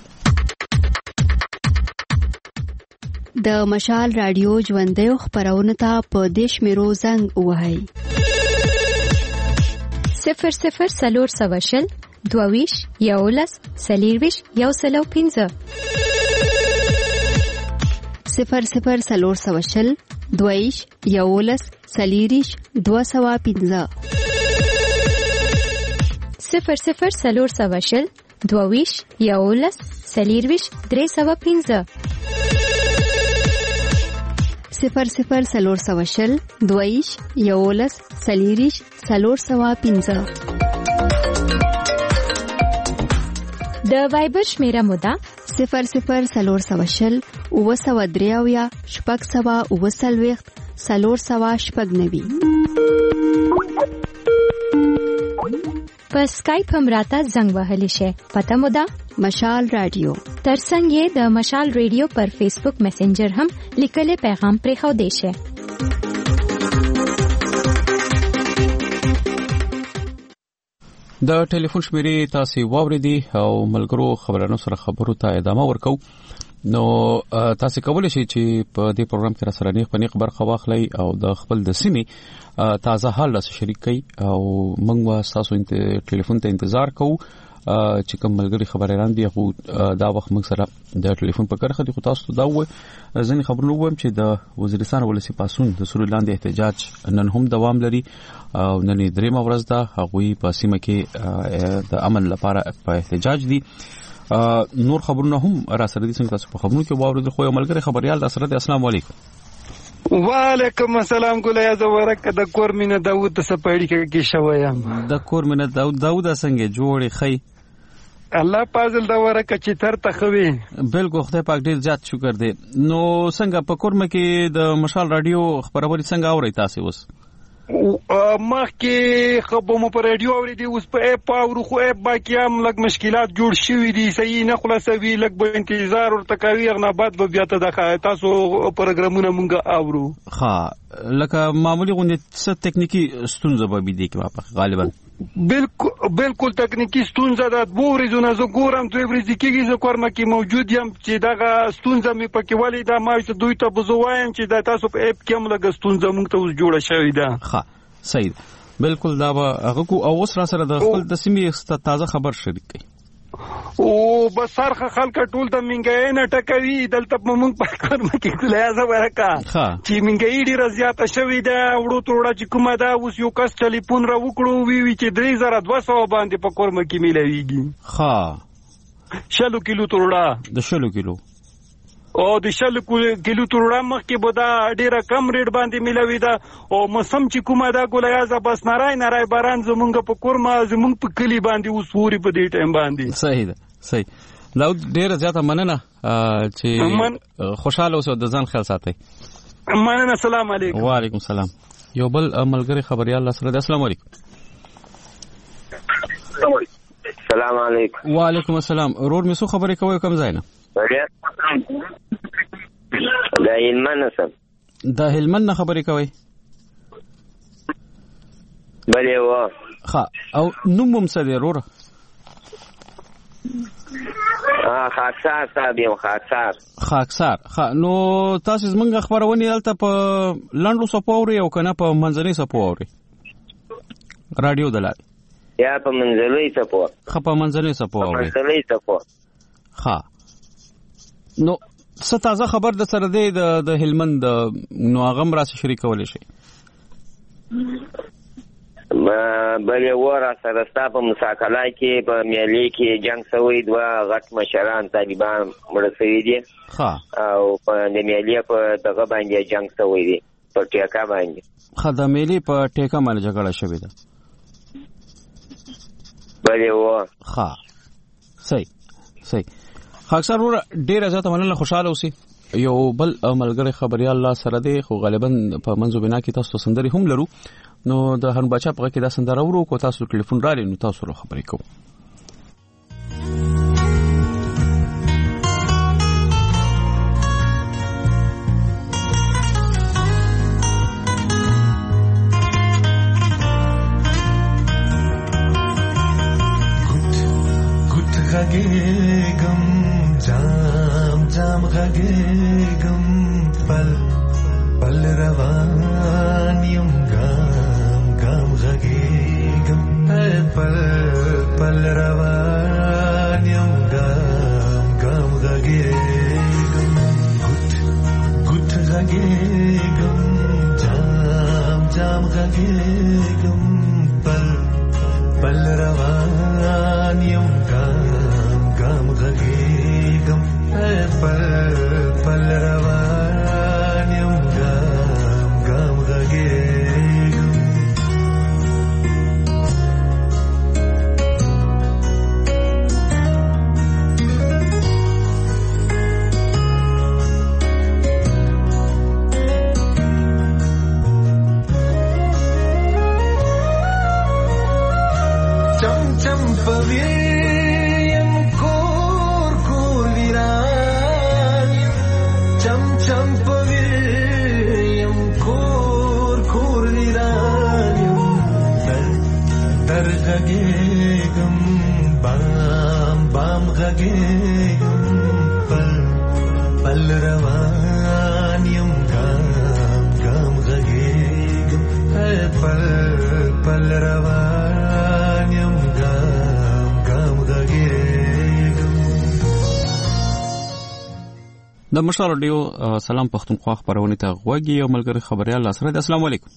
د مشال رادیو ژوندۍ خبرونه ته په دیش میرو زنګ وهاي صفر صفر سلور سواشل دوویش یولس سلیرویش یو سلو پینزه صفر صفر سلور سواشل دوویش یولس سلیریش دو سوا پینزه صفر صفر سلور سواشل دوویش یولس سلیرویش درې سوا پینزه صفر صفر سلور سواشل دویش یولس سلیریش سلور سوا پینزه. د وایبر شمیره مودا صفر صفر سلور سواشل اوه سوه درې اویا شپږ سوه اوه څلوېښت سلور سوه شپږ نوي. په سکایپ هم راته زنګ وهلی شي پته مودا مشال رادیو ترڅنګ یې د مشال رادیو پر فیسبوک میسنجر هم لیکلي پیغام پرې خو دی شي. د ټلیفون شمیرې تاسو واوریدي او ملګرو خبرانو سره خبرو ته ادامه ورکو نو تاسو کولای شئ چې په دې پروګرام کې سره نیغ پنیغ برخه واخلئ او د خپل د سیمې تازه حال سره شریک کړئ او موږ تاسو ته ټلیفون ته انتظار کوو چې کوم ملګری خبرې راندي خو دا وخت موږ سره د ټلیفون په کارخه دي خو تاسو ته دا و ځنې خبرونه ووم چې د وزیرستان ولسی پاسون د سوري لاندې احتجاج نن هم دوام لري او نن درېمه ورځ ده هغوی په سیمه کې د امن لپاره په احتجاج دي. نور خبرونه هم را سره دي څنګه تاسو په خبرونو کې واورید خو یو ملګری خبريال د سره د السلام علیکم. وعلیکم السلام ګولیا زورک د کورمینه داوود سپېړی کې شویم د کورمینه داوود داوود څنګه جوړې خی الله پازل دا ورکه چې تر تخوي بالکل خدای پاک ډیر زیات شکر دی. نو څنګه په کورمه کې د مشال رادیو خبرونه څنګه اوري تاسو اوس مخکې خبرو مو په رادیو اوریدي اوس په اپ اورو خو اپ باقي هم لږ مشکلات جوړ شوي دي صحیح نه خلاصوي لږ به انتظار ورته کوي غنا بعد به بیا ته د تاسو پروګرامونه مونږ اورو. ها لکه معمولی غونډه څه ټکنیکی ستونزه به بي دي کې واپس غالبا بالکل بالکل ټکنیکی ستونزه ده دوه ورځې زه ګورم دوه ورځې کېږي زه کورمه کې موجود یم چې دغه ستونزه مې پکې ولې دا ما چې دوی ته بزوایم چې دا تاسو په اپ کې هم لږ ستونزه مونږ ته اوس جوړه شوې ده. ها صحیح بالکل دا به هغه کو او اوس را سره د خپل د سیمې تازه خبر شریک کړي او بسرخه خلک ټول د منګای نه ټکوي دلته مونږ په کارم کې کولای زه ورکا چې منګای ډیره زیاته شوې ده وړو توړه چې کومه ده اوس یو کس ټلیفون را وکړو وی وی چې درې زره دوه سوه باندې په کورم کې ملويږي. ها شلو کیلو توړه د شلو کیلو او د شلو کیلو توړه مخکې به دا ډیره کم ریټ باندې ملوي ده او موسم چې کومه ده ګولیا ز بس نارای نارای باران زمونږ په کورما زمونږ په کلی باندې اوس ووري په دې ټایم باندې. صحیح ده صحیح لاود ډیره زیاته مننه چې خوشاله اوسئ د ځان خیال ساتئ. مننه السلام علیکم. وعلیکم السلام. یو بل ملګری خبريال سره د السلام علیکم. السلام علیکم. وعلیکم السلام. رور مې سو خبرې کوي کوم ځای نه د هلمند سم د هلمند نه خبرې کوي بلې و ها او نوم هم څه دی رور خاکسار صاحب یم خاکسار خاکسار ها نو تاسو زمونږ خبرونه دلته په لندو سپو اوري او کنه په منځنۍ سپو اوري رادیو دلال یا په منځنۍ سپو خا په منځنۍ سپو اوري منځنۍ سپو ها نو څه تازه خبر د سره دی د هلمند نو هغه را شریکول شي بلې وره سره ستا په مساکله کې په میلې کې جنګ شوی دوه غټ مشران طالبان مړه شوي دي او په د میلې په دغه باندې جنګ شوی دی په ټیکا باندې خدمېلي په ټیکا باندې جګړه شوې ده بلې و ها صحیح صحیح خاکسار ور ډېر زیاته مننه خوشاله اوسئ یو بل ملګری خبري الله سره دی خو غالبا په منځو بنا کې تاسو سندري هم لرو نو د هرن بچا په کې دا سندره ورو کو تاسو ټلیفون را لینو تاسو سره خبرې کوو غږېږم جام جام غږېږم پل پل روان یم ګام ګام غږېږم پل پل روان یم ګام ګام غږېږم ګوت ګوت غږېږم جام جام غږېږم پل پل روان یم ګام غږېږم پل پل روان یم ګام ګام غږېږم چم چم پوي غږېږم بام بام غږېږم پل پل روان یم ګام ګام غږېږم پل پل روان یم ګام ګام غږېږم د مشال رادیو سلام پښتونخوا خبرونه ته غوږی یو ملګری خبريال سره السلام علیکم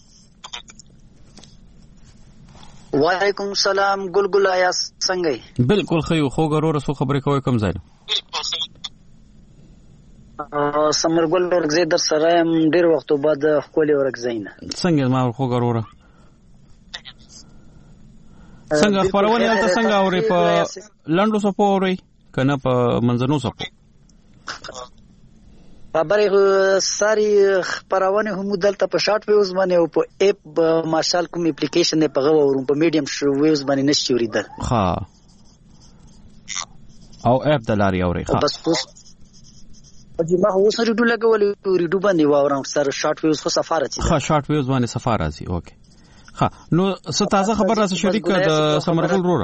وعلیکم السلام ګلګل آیا څنګه بالکل خو خو غرور سو خبرې کوي کوم ځای سمر ګل ورګزي در سره ډیر وخت بعد خپل ورګزي نه څنګه ما خو غرور څنګه خبرونه الته څنګه اوري په لندو سپوري کنه په منځنو سپو خبره ساری خبرونه هم دلته په شارټ ویوز باندې او په اپ مارشال کوم اپلیکیشن په غو او په میډیم شو ویوز باندې نشي وریدل ها او اپ د لاري اوري ها بس اوس اجي ما هو سره ډول لګول ریډو باندې واورم سره شارټ ویوز خو سفاره چي ها شارټ ویوز باندې سفاره راځي اوکې ها نو څه تازه خبر راځي شریک د سمرګل روره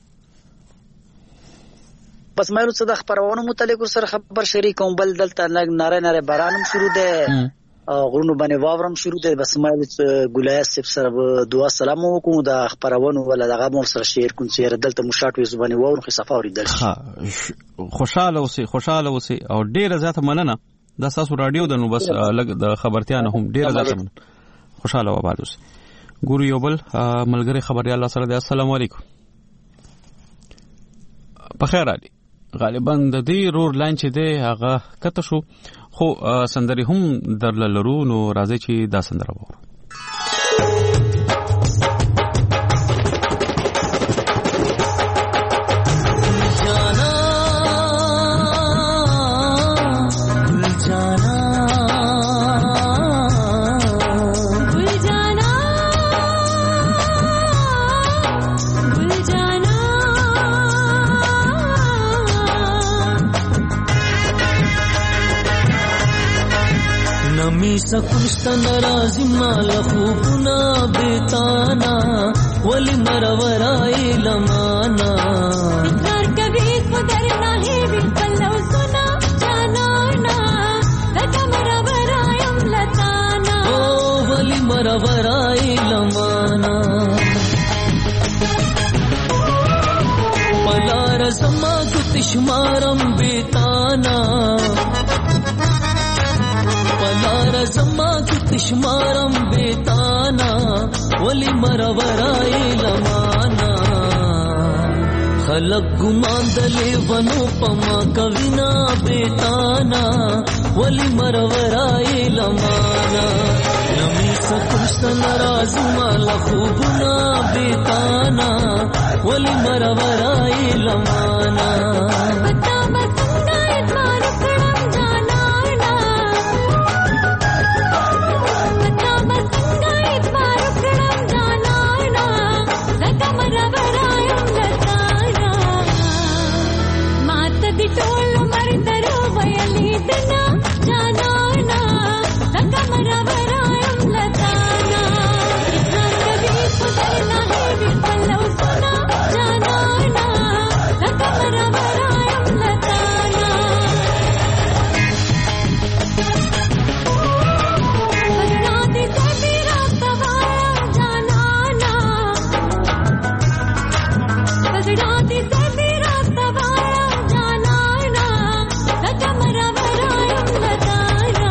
بس مې څه د خبرونو متعلق سره خبر شریکوم بل دلته ناره ناره بارانم شروع ده غرونو باندې واورم شروع ده بس مې ګولای سپ سره دعا سلام وکوم د خبرونو ولا دغه مو سره شیر کوم چې دلته مشاټ وې زبانه وورم خو صفاوري دل ها خوشاله اوسې خوشاله اوسې او ډیره زیاته مننه د تاسو رادیو د نو بس لګ د خبرتیا نه هم ډیره زیاته مننه خوشاله و بعد اوسې ګورو یو بل ملګری خبريال سره السلام علیکم په خیر علي غالبا د دې رور لاین چې دی هغه کته شو خو سندري هم درل لرو نو راځي چې دا سندره وورو سکوستا نرازی مال خوبنا بیتانا ولی مرورای لمانا انکار کبھی خدر نہیں بھی پلو سنا جانانا لکا مرورائیم لتانا او ولی مرورای لمانا پلا رزما کتشمارم بیتانا زما کی تشمارم بیتانا ولی مرورای لمانا خلق گمان دلی ونو پما کوینا بیتانا ولی مرورای لمانا نرازما لخوبنا بیتانا ولی مرورای لمانا بتا بتنگا اتمار کڑم جانانا بتا بتنگا اتمار کڑم جانانا لگا مرورای لتانا مات دی ټول مردرو ویلی دنا جانانا لگا مرورای لتانا اتنا کبھی خدای نہ ہے بلو سنا جانانا لگا مرورای لتانا بگڑا دی تیرا توایا جانانا بگڑا دی تیرا توایا جانانا لگا مرورای لتانا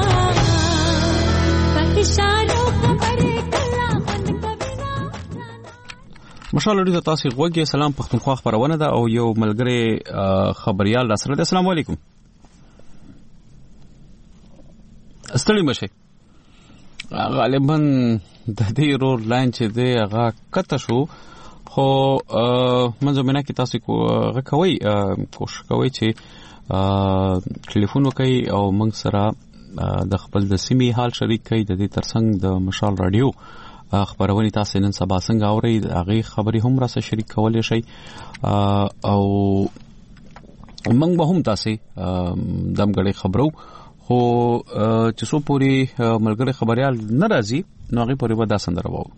پکشالو خبرې کلا بند کبینا مشال لري تاسو غوږی سلام پښتونخوا خبرونه ده او یو ملګری خبريال را سره ده. السلام علیکم. استړي مشه غالبا د دې رور لاین چې دی هغه کته شو خو منځ مینه کې تاسو کو غوي کوشش کوي چې ټلیفون وکړي او موږ سره د خپل د سیمې حال شریک کړي. د دې ترڅنګ د مشال رادیو خبرونه تاسو نن سبا څنګه اورئ هغه خبري هم را سره شریک کولای شئ او موږ به هم تاسو دمګړې خبرو خو چې څو پوری ملګری خبريال ناراضي نو هغه پوری ودا سندره وو.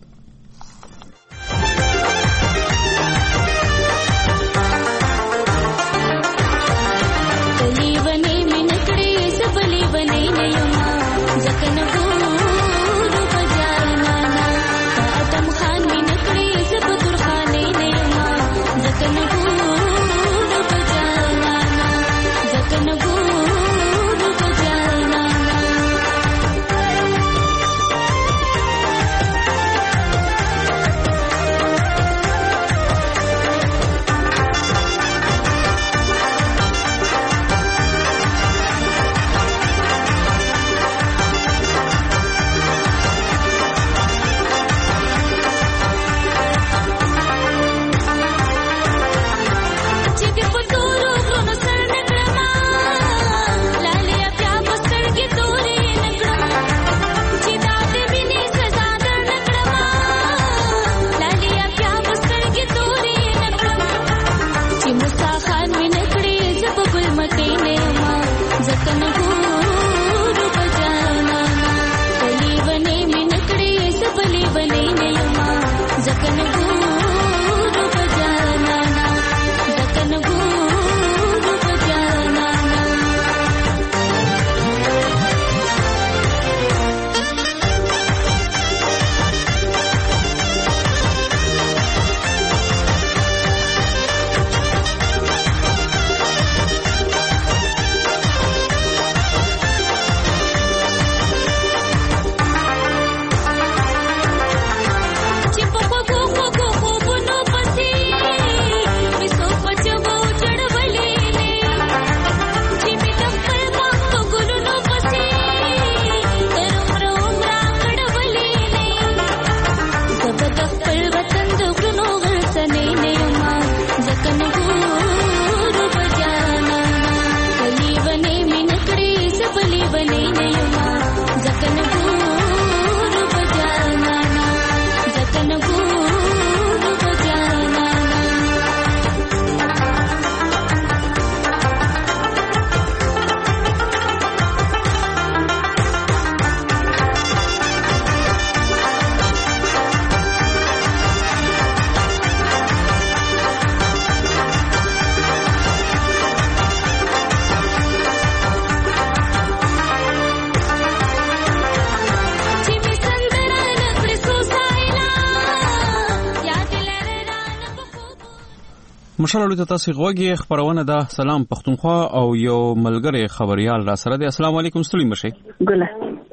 مشال ته تاسو غوږی خبرونه ده. سلام پښتونخوا او یو ملګری خبريال را سره ده. السلام علیکم. ستړي مشه ګل.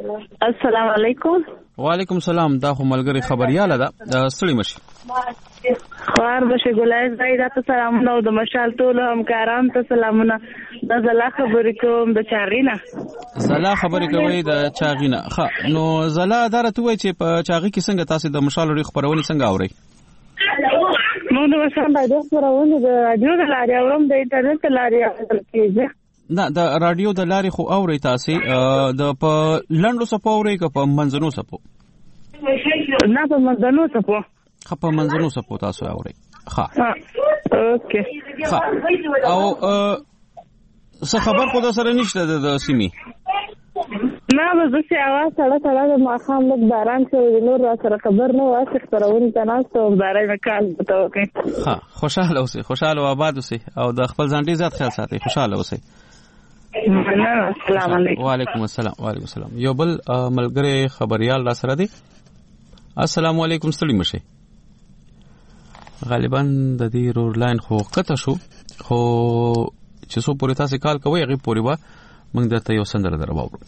السلام علیکم. وعلیکم سلام. دا خو ملګری خبريال ده. ستړي مشه خوار بشه ګلای زایدا ته سلامونه او د مشال ټول همکاران ته سلامونه. د زلا خبرې کوم د چاغینه. زلا خبرې کوي د چاغینه. ښه نو زلا درته وای چې په چاغي کې څنګه تاسو د مشال لري خبرونه څنګه اوري؟ نو د مشال د خبرونه د رادیو د لارې اورم، د انټرنیټ لارې اورم کېږي. نه د رادیو د لارې خو اوري تاسو د په لندو سپو اوري که په منځنو سپو؟ نه په منځنو سپو. خو په منځنو سپو تاسو اوري. ښه اوکې. ښه او څه خبر خو د سره نشته د سیمې؟ نه به زه اواز سره سره د ماښام لږ باران شوی نور را سره خبر نه واسه خبرونه تناست او باران کال بتاو کې. ها خوشاله اوسئ، خوشاله او آباد اوسئ او د خپل ځان ډیر زیات خیال ساتئ. خوشاله اوسئ. السلام علیکم. وعلیکم السلام. وعلیکم السلام. یو بل ملګری خبريال را سره دی. السلام علیکم. ستړي مشه. غالبا د دې رور لاین خو قطع شو، خو چې څو پورې تاسو کال کوي هغه پورې به موږ درته یو سندره درواورو.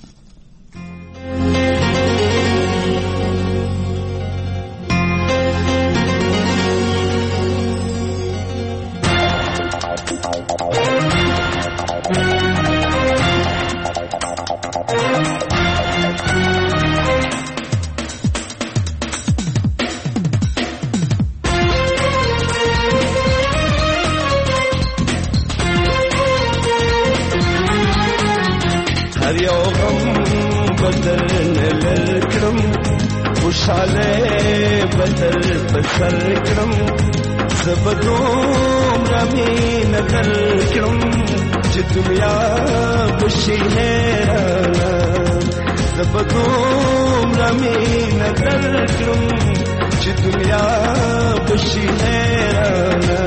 خوشاله بدل بسر کرم زبدوم رامین در کرم چې دنیا بشي هرانا زبدوم رامین در کرم چې دنیا بشي هرانا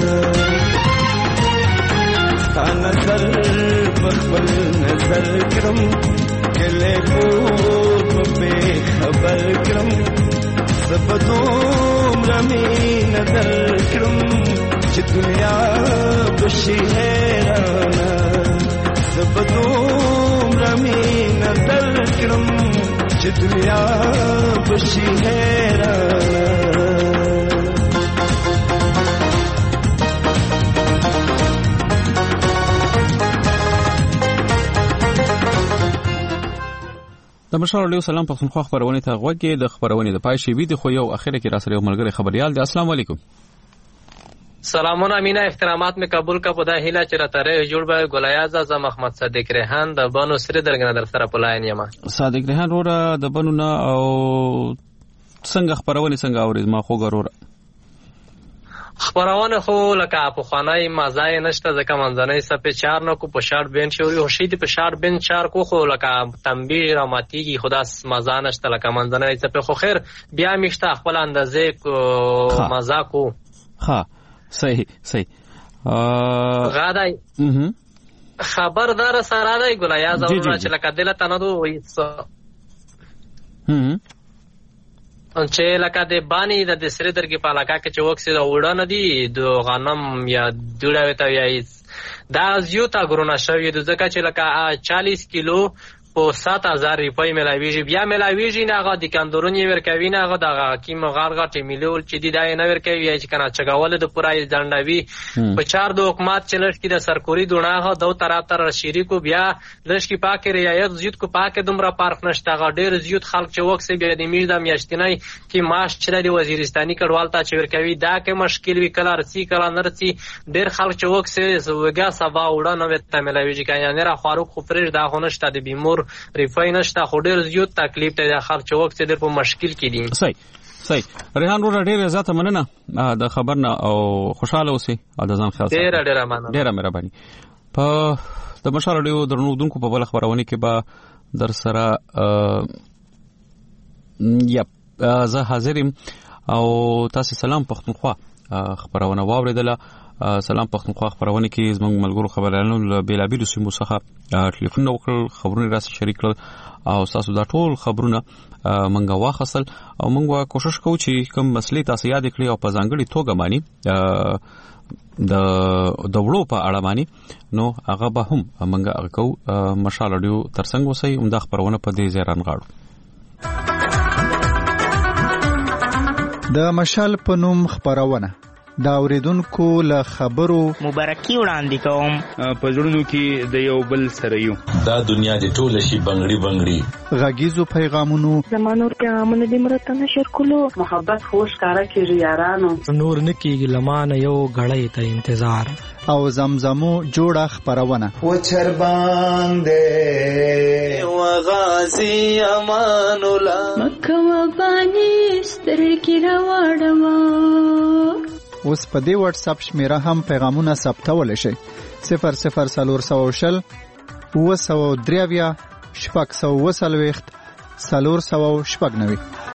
تا نظر بخبل نظر کرم کله کو به خبر کرم زبدوم رامین در کرم چې دنیا بشي هرانا زبدوم رامین در کرم چې دنیا بشي هرانا. د مشال علیه السلام پښتونخوا خبرونه ته غوږی د خبرونه د پای شی وی د خو یو اخره کې را سره یو ملګری خبريال دی. السلام علیکم. سلامونه امینا احترامات می قبول کا پدا هیله چرته ره جوړ به ګلایاز اعظم احمد صدیق ریحان د بانو سره درګنه در سره پلاین یم. صدیق ریحان وروره د بانو نه او څنګه خبرونه څنګه اورید ما خو ګروره خبرونه خو لکه په خانای مزای نشته ځکه منځنۍ صفه چار نه کو په شارټ بین شوري او شید په شارټ بین چار کو خو لکه تنبیه راماتیږي خدا مزه نشته لکه منځنۍ صفه خو خیر بیا میشته خپل اندازې کو مزه کو. ها صحیح صحیح غادای خبردار سره دی ګلایاز او چې لکه دله تنادو وایي هم چې لکه د بانی د سری درګي په علاقه کې چې وکسي د وړاندې دي د غنم یا دوړه وته یا دا زیوتا ګرونه شوی د ځکه چې لکه چالیس کیلو په سات هزار روپۍ ملاویږي بیا ملاویږي نه هغه د کندورونی ورکوي نه هغه د حکیم غارغټ ملول چې دی دای نه ورکوي چې کنه چګاول د پورای ځندوي په چار د حکومت چلش کې د سرکوري دونه دو طرف تر شریکو بیا لږ کې پاک ریایت زیات کو پاک دومره پارک نشته هغه ډیر زیات خلک چې وکسي بیا د میږ د میاشتنۍ کې معاش چې د وزیرستاني کډوال ته چې ورکوي دا کې مشکل وی کلر سي کلر نرسي ډیر خلک چې وکسي زوګه سبا وړه نو ته ملاویږي کنه نه را خاروق خو فرج دا هونشته د بیمور ریفای نشته خو ډیر زیات تکلیف ته د خرچ وخت ډیر په مشکل کې دي. صحیح صحیح ریحان ور ډیر زیاته مننه د خبر نه او خوشاله اوسئ او د ځان خیال ساتئ. ډیر ډیر مننه. ډیر مهرباني. په د مشال ډیو درنودونکو په بل خبرونه کې به در سره یا زه حاضرم او تاسو سلام پښتونخوا خبرونه واوریدله. سلام پښتونخوا خبرونه کې زموږ ملګرو خبرانو له بیلابیلو سیمو څخه ټلیفون وکړل خبرونه راسي شریک کړل او تاسو دا ټول خبرونه منګه واخصل او موږ کوشش کوو چې کوم مسلې تاسو یاد کړئ او په ځانګړي توګه باندې د د وړو په اړه باندې نو هغه به هم منګه کوو. مشال اډیو ترڅنګ وسی هم دا خبرونه په دې ځای رانغاړو. د مشال په نوم خبرونه دا اوریدونکو له خبرو مبارکي وړاندې کوم. په زړونو کې د یو بل سره یو. دا دنیا د ټوله شي بنگړي بنگړي. غږیزو پیغامونو زمانو پیغامونه دې مرته نشر کولو. محبت خوش کارا کیږي یارانو. نور نکیږي لمانه یو غړې ته انتظار. او زمزمو جوړه خبرونه. و چربان دې و غازی امان الله. مکه و بانی سترګې راوړم. اوس په دې واتس اپ شمیره هم پیغامونه ثبتول شي. صفر صفر سلور سو شل و سو دریاویا شپږ سو وسلويخت سلور سو شپږ نوي.